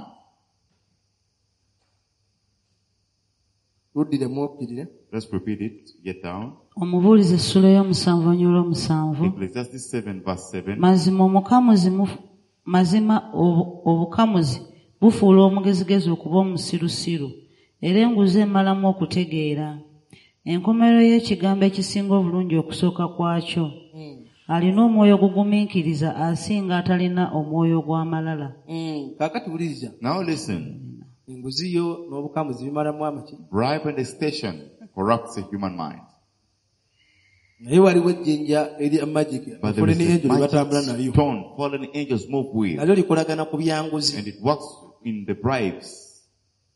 tuddiremu okkirire. Let's repeat it. Get down. Omubuulizi essula ey'omusanvu onnyo olw'omusanvu. Ecclesiastes seven verse seven. Mazima omukamuzi mufu- mazima obu- obukamuzi bufuula omugezigezi okuba omusirusiru era enguzi emalamu okutegeera. Enkomerero y'ekigambo ekisinga obulungi okusooka kwakyo. Alina omwoyo ogugumiikiriza asinga atalina omwoyo ogw'amalala. Mm, kaakati wuliriza Now listen. enguzi yo n'obukamuzi bimalamu amaki. Bribe and extortion corrupts a human mind. naye waliwo ejjinja erya magic But there is foleni enjo lye batambula a nalyo magic stone fallen angels move with. nalyo likolagana ku byanguzi. And it works in the bribes.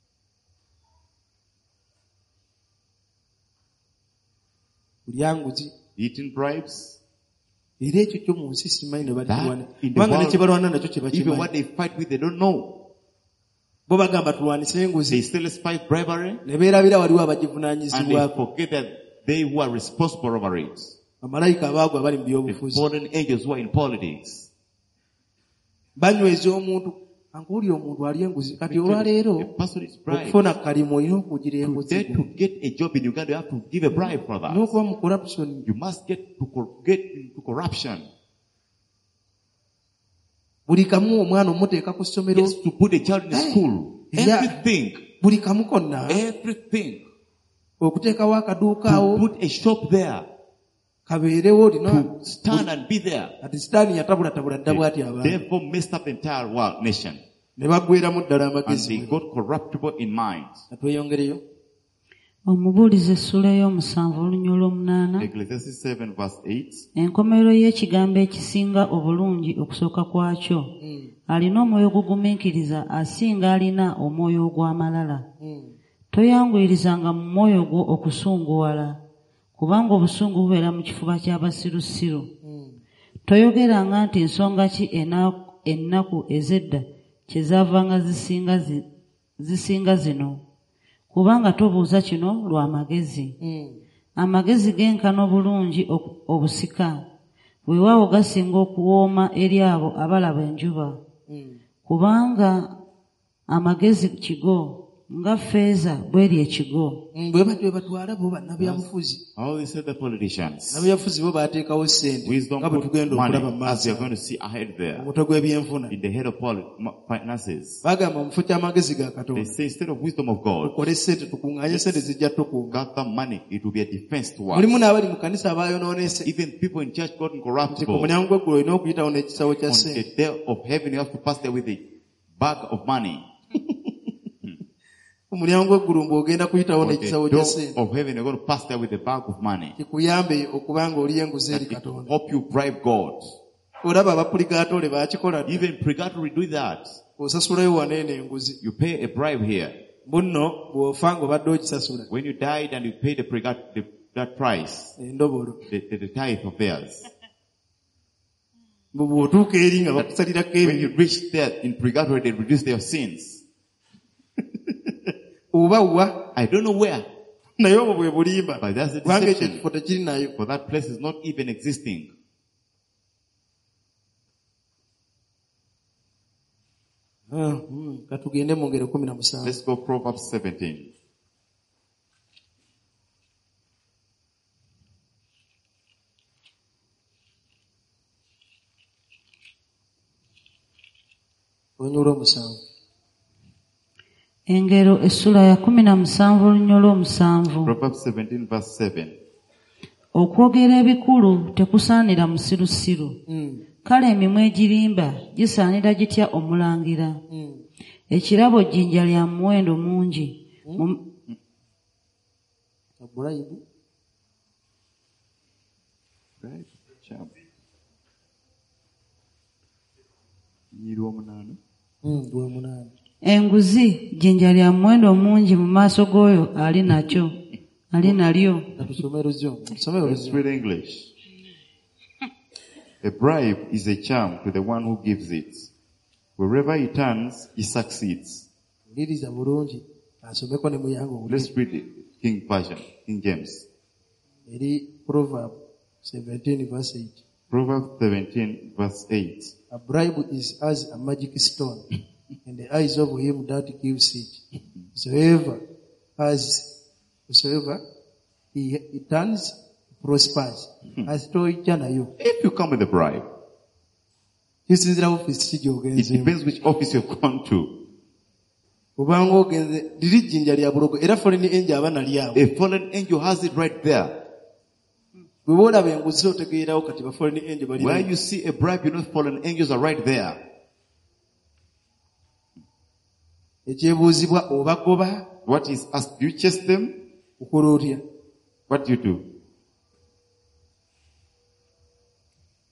kulya nguzi eating bribes. era ekyo kyo mu nsi simanyi ne bakirwana That in the kubanga ne world, kye balwana nakyo kye even bakimanyi what they fight with, they don't know. bo bagamba tulwanise They enguzi still fight bribery, ne beerabira waliwo and they abagivunaanyizibwako forget that they who are responsible over it, bamalayika abaagwa bali mu the byobufuzi fallen angels who are in politics. banyweza omuntu ankuwulira omuntu ali enguzi kati olwaleero A person is bribed. okufuna kalimu olina okugira enguzi Today, to get a job in Uganda, you have to give a bribe for that. n'okuba mu corruption You must get to cor- get into corruption. buli kamu omwana omuteeka ku ssomero Just to put a child in Hey. school. Yeah. Everything. buli kamu konna Everything. okuteekawo akaduuka To awo put a shop there. kabeerewo olina To stand and be there. ati sitaani yatabulatabula dda bw'ati The abantu devil messed up the entire world nation. ne baggweramu ddala And they amagezi got corruptible in mind. atweyongereyo Omubuulizi essula ey'omusanvu olunya olw'omunaana. Ecclesiastes seven verse eight. Enkomerero y'ekigambo ekisinga obulungi okusooka kwakyo. Alina omwoyo ogugumiikiriza asinga alina omwoyo ogw'amalala. Toyanguyirizanga mu mwoyo gwo okusunguwala, kubanga obusungu bubeera mu kifuba ky'abasirusiru. Toyogeranga nti nsonga ki ena- ennaku ez'edda kye zaavanga zisinga zi- zisinga zino, kubanga tobuuza kino lwa magezi. Amagezi genkana obulungi oku- obusika, weewaawo gasinga okuwooma eri abo abalaba enjuba, kubanga amagezi kigo nga ffeeza bw'eri ekigo. bwe bati bwe batwala bo bannabyabufuzi How they said the politicians. nabyabufuzi bo baateekawo ssente Wisdom nga bwe put tugenda money okulaba mu as we maaso are going to see ahead there. omutwe gw'ebyenfuna In the head of poli- ma- finances. bagamba mu kifo ky'amagezi ga They katonda say instead of wisdom of God, tukole ssente tukuŋŋaanye ssente zijja tukuuma gather money, it will be a defense to us. mulimu n'abali mu kanisa abaayonoonese Even people in church got nti ku incorruptible. mulyango gw'eggulu olina okuyitawo n'ekisawo kya On ssente the day of heaven, you have to pass there with a bag of money. ku mulyango gw'eggulu mbw'ogenda kuyitawo On the n'ekisawo door kya ssente of heaven, you're going to pass there with a bag of money. kikuyambe okuba nga oli enguzi eri That it will katonda help you bribe God. olaba abapuligaatole baakikola dda Even purgatory do that. osasulayo waneeno enguzi You pay a bribe here. bunno bw'ofa ng'obadde ogisasula When you died and you paid the purgat- the, that price, endobolo the, the, the tithe of theirs. bwe bw'otuuka eri nga bakusalirako When you ebintu reach there in purgatory, they reduce their sins. oba wa I don't know where, naye obwo bwe bulimba but that's the kubanga ekyo deception. ekifo tekiri nayo For that place is not even existing. Ah, mm, katugende mu ngero kumi na musanvu Let's go Proverbs seventeen. olunya olw'omusanvu Engero essula ya kumi na musanvu olunya olw'omusanvu. Proverbs seventeen verse seven. Okwogera ebikulu tekusaanira musirusiru, Mm, kale emimwa egirimba gisaanira gitya omulangira. mm. Ekirabo jjinja lya muwendo mungi. Mu- Abulayibu Right? Champ. Nyiri omunaana. Mm, lwe munaana Enguzi jjinja lya muwendo mungi mu maaso g'oyo ali nakyo ali nalyo. katusome luzyo tusome Let's oluzyo read English. A bribe is a charm to the one who gives it. Wherever he turns, he succeeds. wuliriza bulungi asomeko ne muyango owulire. Let's read it. King Version, King James. eri proverb seventeen verse eight Proverbs seventeen verse eight. a bribe is as a magic stone in the eyes of him that gives it. Whosoever has whosoever he, he turns prospers asitoyija nayo If you come with a bribe, kisinzira ofisi it gy'ogenzeemu depends which office you've gone to. obanga ogenze liri jjinja lya bulogo era foreign angel aba nalyawo A fallen angel has it right there. bwe boolaba enguzi otegeerawo kati ba foreign angel bali Where you see a bribe, you know fallen angels are right there. ekyebuuzibwa obagoba What is asked? Do you chase them? okola otya What do you do?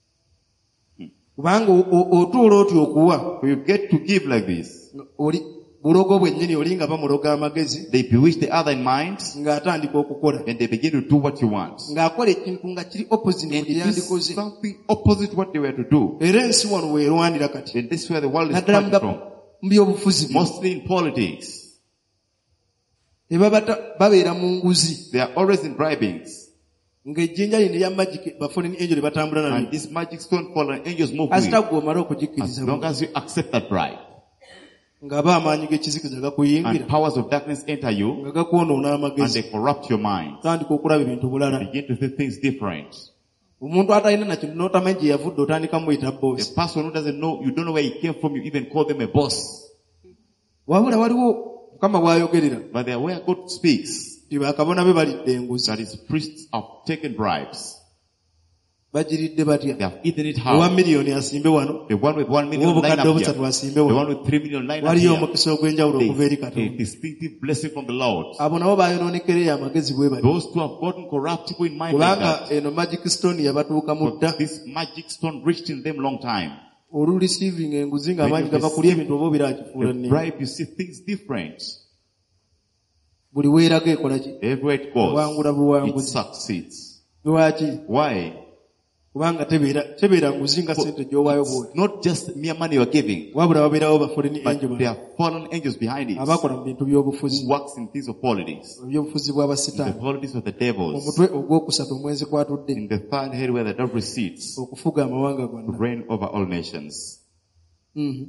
kubanga o- o- otuula otya okuwa When you get to give like this, oli bulogo bwennyini oli nga bamuloga amagezi They bewitch the other in mind ng'atandika okukola and they begin to do what you want. ng'akola ekintu nga kiri opposite And mu it is yandikoze something opposite what they were to do. era ensi wano weerwanira kati And this is where the world is naddala fighting mu from. mu byobufuzi bino. Mostly in politics. ne babata babeera mu nguzi They are always in bribings. ng'ejjinja lino erya magic bafallen angel batambula And nalyo this magic stone fallen angels move with. asita gw'omala As okugikkiriza long as you accept that bribe. ng'aba amaanyi g'ekizikiza gakuyingira And powers of darkness enter you nga gakwonoona and amagezi they corrupt your mind. otandika okulaba ebintu bulala Begin to see things different. omuntu atalina nakino n'otamanyi gye yavudde otandika muyita A boosi person who doesn't know, you don't know where he came from, you even call them a boss. wabula waliwo mukama bw'ayogerera But they are where God speaks. nti bakabona be balidde enguzi That is, priests have taken bribes. bagiridde They batya have eaten it owa how? miliyoni asimbe wano The one with one million line obukadde up obusatu here. asimbe The wano one with three million line up waliyo here. omukisa ogw'enjawulo okuva eri A katonda distinctive blessing from the Lord. abo nabo bayonoonekera amagezi bwe bali Those who have gotten corruptible in mind like kubanga that. eno magic stone yabatuuka mu dda But this magic stone reached in them long time. olu receiving enguzi When ng'amaanyi you gava kulya receive ebintu oba obirakifuula The nnyo bribe, you see things different. buli weeraga ekola ki Everywhere it Wangula goes, buwanguzi. it succeeds. lwaki Why? kubanga tebeera tebeera nguzi nga sente gy'owaayo bwoti Not just mere money you are giving, wabula wabeerawo bafallen angel but there are fallen angels behind it abakola mu bintu by'obufuzi who works in things of politics. ebyobufuzi The bw'abasitaani politics of the devils. omutwe ogwokusatu omwezi kwatudde In the third head where the devil sits, okufuga amawanga to gonna reign over all nations. Mhm.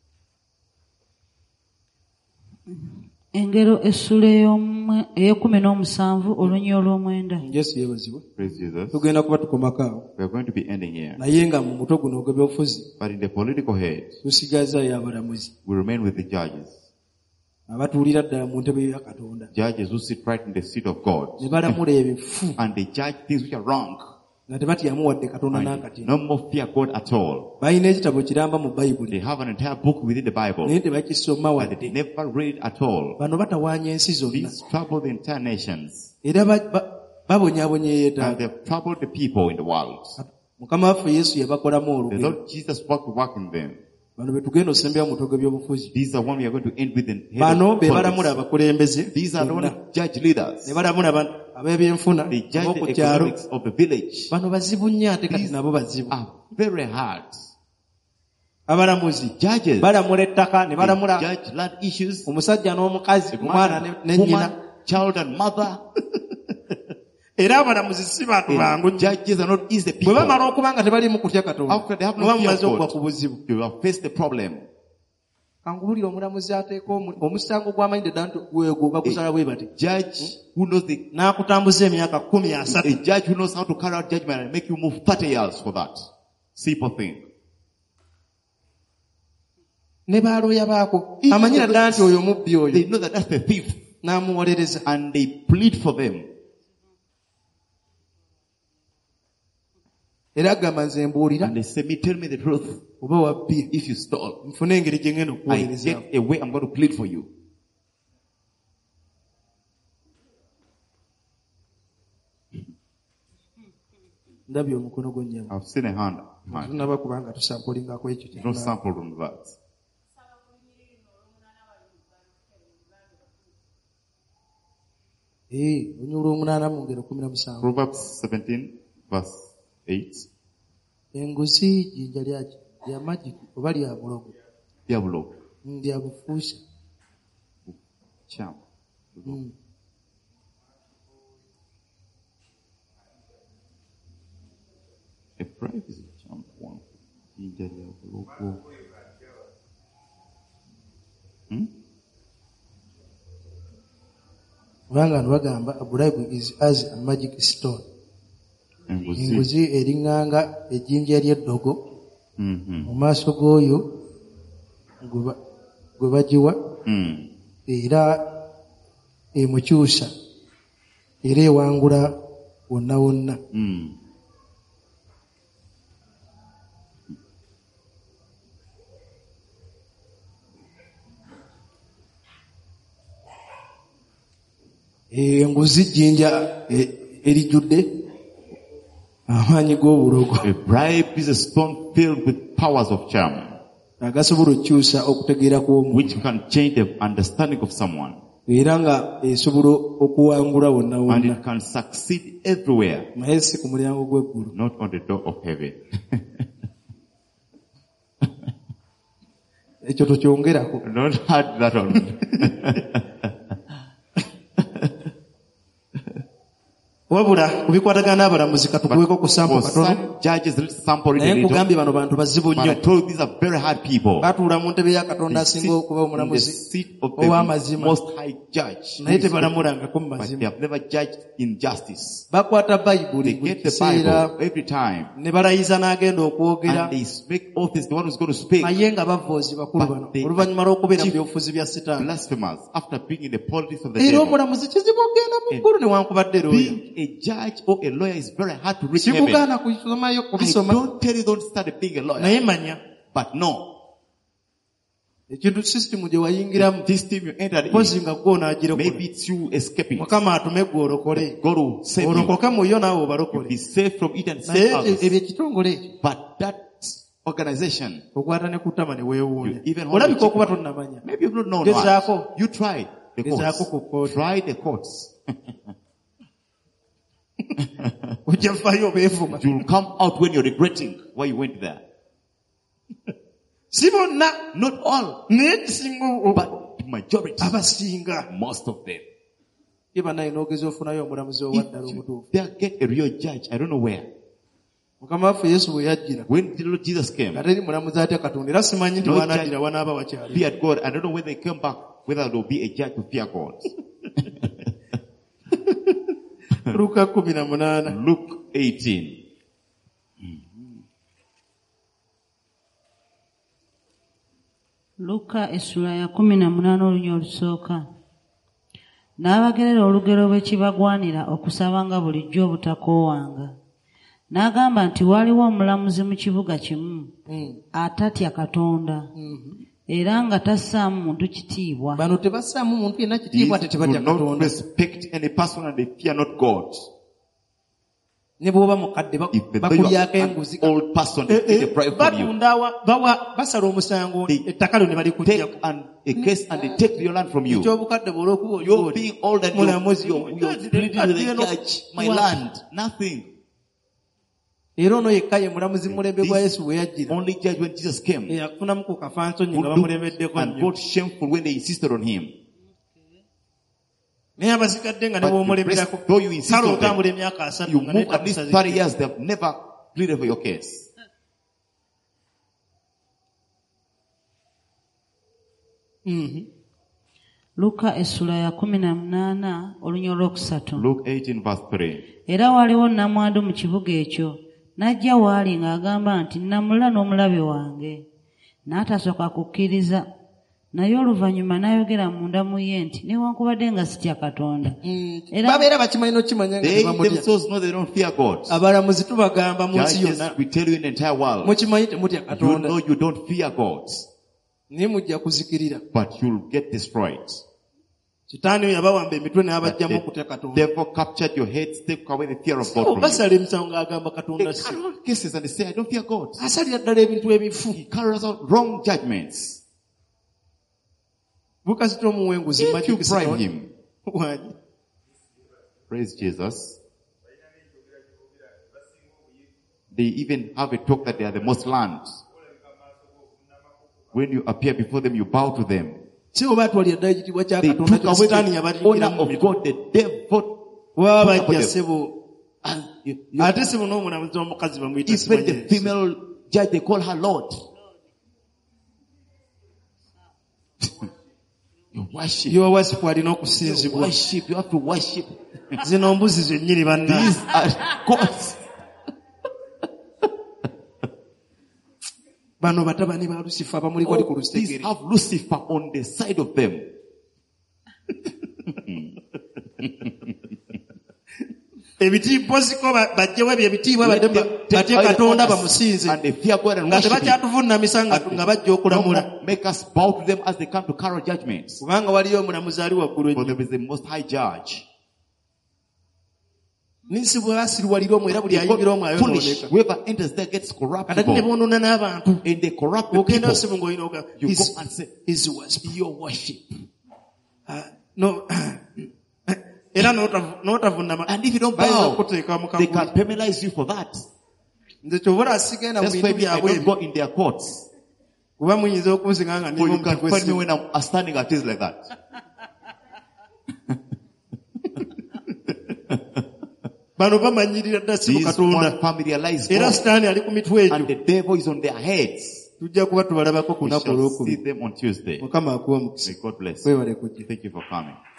engero essula ey'omwe- ey'ekumi n'omusanvu olunyi olw'omwenda yesu yeebazibwe Praise Jesus. tugenda kuba tukomako awo We are going to be ending here. naye nga mu mutwe guno ogw'ebyobufuzi But in the political head, tusigazaayo abalamuzi we remain with the judges. abatuulira ddala mu ntebe ya katonda Judges who sit right in the seat of God. ne balamula ebifu And they judge things which are wrong. nga tebatyamu wadde katonda And n'akatini no more fear God at all. balina ekitabo kiramba mu bayibuli They have an entire book within the Bible. naye tebakisoma But they wadde never read it at all. bano batawaanya ensi zonna These trouble the entire nations. era ba- ba- babonyaabonya And eyeetaaga they've troubled the people in the world. mukama waffe yesu yabakolamu The olugero Lord Jesus worked work in them. bano be tugenda osembera mu mutwe gw'ebyobufuzi These are one we are going to end with in head bano of be balamula politics. abakulembeze These are the one bonna. who judge leaders. ne balamula aba- ab'ebyenfuna They judge ab'oku the kyalo economics of the village. bano bazibu nnyo ate kati These nabo bazibu are very hard. abalamuzi Judges. balamula ettaka ne They balamula judge land issues. omusajja n'omukazi omwana ne- ne Woman, nnyina child and mother. era abalamuzi si bantu bangu nnyo. Judges are not easy bwe people. bamala okuba nga tebaliimu kutya katonda After they have no muba fear mumaze of okugwa God, ku buzibu you have faced the problem. kangubulira omulamuzi ateeka omu- omusango gw'amanyidde ddala nti gwegwo bagusala bwe bati Judge who knows the, n'akutambuza emyaka kumi asatu a judge who knows how to carry out judgment and make you move thirty years for that. Simple thing. ne baalooya baako amanyira ddala nti oyo mubbi They oyo know that that's the thief n'amuwolereza and they plead for them. era agamba nze mbuulira And they say, me, tell me the truth. oba wabbye If you stole, nfune engeri gye ngenda I okuweereza get a way I'm going to plead for you. ndabye omukono gw'onnyama I've seen a hand. hand. tunaba kubanga tusampulingako ekyo No kye sample on that. olunya olw'omunaana mu ngero kumi na musanvu Proverbs seventeen, verse eight. enguzi jjinja lyaki lya magiki oba lya bulogo Diablo. Mm, lya bufuusa Charm. Mm. A bribe is a charm one. Ginger Diablo. Hmm? kubanga ano bagamba a bribe is as a magic stone Enguzi. enguzi eriŋŋanga ejjinja ly'eddogo Mm-hmm. mu maaso g'oyo gwe ba- gwe bagiwa Mm. era emukyusa era ewangula wonna wonna Mm. enguzi jjinja e- erijjudde amaanyi g'obulogo A bribe is a stone filled with powers of charm. agasobola okukyusa okutegeera kw'omuntu which can change the understanding of someone, era nga esobola okuwangula wonna and wonna it can succeed everywhere, naye si ku mulyango gw'eggulu. not on the door of heaven. Ekyo tokyongerako. Don't add that on. wabula ku bikwatagana n'abalamuzi katukuweko ku sampo For katono. some judges, let's sample it a naye little. nkugambye bano bantu bazibu But I nnyo. told you these are very hard people. batuula mu ntebe ya katonda They sit asinga okuba in the omulamuzi seat of the ow'amazima most high judge, naye tebalamulangako mu but they mazima. have never judged injustice. bakwata bayibuli They buli get the kiseera Bible every time, ne balayiza n'agenda okwogera and they make oath is the one who's going to speak. naye nga bavoozi bakulu But bano they oluvannyuma lw'okubeera mu achieve byobufuzi bya sitaani. Blasphemers after being in the politics of the era devil. omulamuzi kizibu okugenda mu ggulu newankubadde looya. Being a judge or a lawyer is very hard to reach heaven. sikugaana kusomayo I kubisoma don't tell you don't start being a lawyer, naye manya but no. ekintu sisitimu gye wayingiramu This team you entered mpozi in, nga gwe onaagirokola. maybe it's you escaping. mukama atume gwe olokole God will save you. olokoke muyo naawe Be obalokole. saved from it and naye save others. ebyo ekitongole ekyo But that organization, okwata ne kutama ne weewuunya. You even hold olabika the okuba tonnamanya. maybe you've not known Gezaako. what. You tried the Gezaako ku courts. kkooti. Try the courts. ojja vaayo obeevuma. You'll come out when you're regretting why you went there. si bonna Not all, naye ekisinga but the majority, abasinga. most of them. ye bannaye n'ogeza ofunayo omulamuzi owaddala If you omutuufu. there get a real judge, I don't know where. mukama waffe yesu bwe yajjira When the Lord Jesus came, nga teri mulamuzi atya katonda era simanyi nti No wanaddira wanaaba wakyali. feared God. I don't know when they came back, whether there will be a judge to fear God. luka kumi na munaana Luke eighteen. Luka essula ya kumi na munaana olunya olusooka. N'abagerera olugero bw'ekibagwanira okusaba nga bulijjo obutakoowanga. N'agamba nti waliwo omulamuzi mu kibuga kimu atatya Katonda era nga tassaamu muntu kitiibwa. bano tebassaamu muntu yenna kitiibwa ate These do tebatya not katonda. respect any person and they fear not God. ne bw'oba mukadde bak- If the though you bakulyako are an enguzi old person, they Eh, take eh, a bribe from you. batunda awa- bawa basala omusango They ettaka lyo ne Take balikuggyako. an, a case and they take your land from you. ekyobukadde bw'olwokuba You're oli being old and mulamuzi you're, you're, you're pleading with the judge, my land, nothing. era ono yekka ye mulamuzi mu mulembe gwa yesu bwe yajjira Only judge when Jesus came. eyakufunamu ku kafansonyi nga Who bamulemeddeko looked and nnyo. felt shameful when they insisted on him. naye abasigadde nga ne But the bw'omulemerako rest, though you insist kale on them, otambula emyaka asatu You nga move at least thirty netakusazikira. years, they have never pleaded for your case. Mhm. Luka essula ya kumi na munaana olunya olwokusatu. Luke eighteen verse three. Era waliwo nnamwandu mu kibuga ekyo n'ajja waali ng'agamba nti nnamula n'omulabe wange. N'atasooka kukkiriza, naye oluvannyuma n'ayogera munda mu ye nti newankubadde nga sitya Katonda. Era babeera bakimanyi n'okimanya nga They tebamutya. themselves know they don't fear God. abalamuzi tubagamba mu nsi Judges, yonna we tell you in the entire world, mukimanyi temutya you katonda know you don't fear God, naye mujja kuzikirira. but you'll get destroyed. kitaani oyo yabawamba emitwe But n'abajjamu the okutya katonda. devil captured your heads, take away the fear of God from you. basala emisango ng'agamba katonda They si carry out cases and they say, I don't fear God. asalira ddala ebintu ebifu. He carries out wrong judgments. bukazita omuwenguzi If you Magic bribe Stone. him, Wanyi. praise Jesus. They even have a talk that they are the most learned. When you appear before them, you bow to them. si oba atwalira ddala ekitiibwa kya They katonda took away sitaani the yabalingira honor mu of mitwe. God. The devil bwaba took bajja away ssebo And you- you- ate sebo n'omulamuzi w'omukazi bamuyita even the simanyi. female judge, they call her Lord. You worship. yowa wasifu alina You okusinzibwa. worship. You have to worship. zino mbuzi zennyini banna. These are gods. bano batabani ba lusifa abamuliko ali ku These lusigiri. have Lucifer on the side of them. ebitiibwa ziko ba- bajjewo ebyo ebitiibwa Let badde them ba- take batye away the katonda honors bamusinze and they fear God and nga worship Him. tebakyatuvunnamisa nga nga bajja No okulamula more make us bow to them as they come to carry judgments. kubanga waliyo omulamuzi ali waggulu For ennyo. there is the most high judge. n'ensi bw'asiriwalira omwo era buli ayingira omwo God punish ayonooneka. whoever enters there gets Kati ate ne corruptible. boonoona n'abantu. And they corrupt the Ogenda people. osibu ng'olina oga, You his- go and say, his worship. your worship. Ah, no. Era n'otavu- n'otavunama. And if you don't bayinza bow, okukuteeka mu they kagulu. can penalize you for that. Nze kyobula asigenda mu That's why bintu me, I byabwe don't go ebyo. in their courts. Kuba muyinza okunsinga nga For ndi you can omuti find me gw'essimu. when I'm standing at this like that. Bano bamanyirira ddala si mu These Katonda. one familiarize Era God. sitaani ali ku mitwe And egyo. the devil is on their heads. Tujja kuba tubalabako ku We lunaku shall see olwokubiri. them on Tuesday. Mukama akuwe omukisa. May God bless. Wewale kujja. Thank you for coming.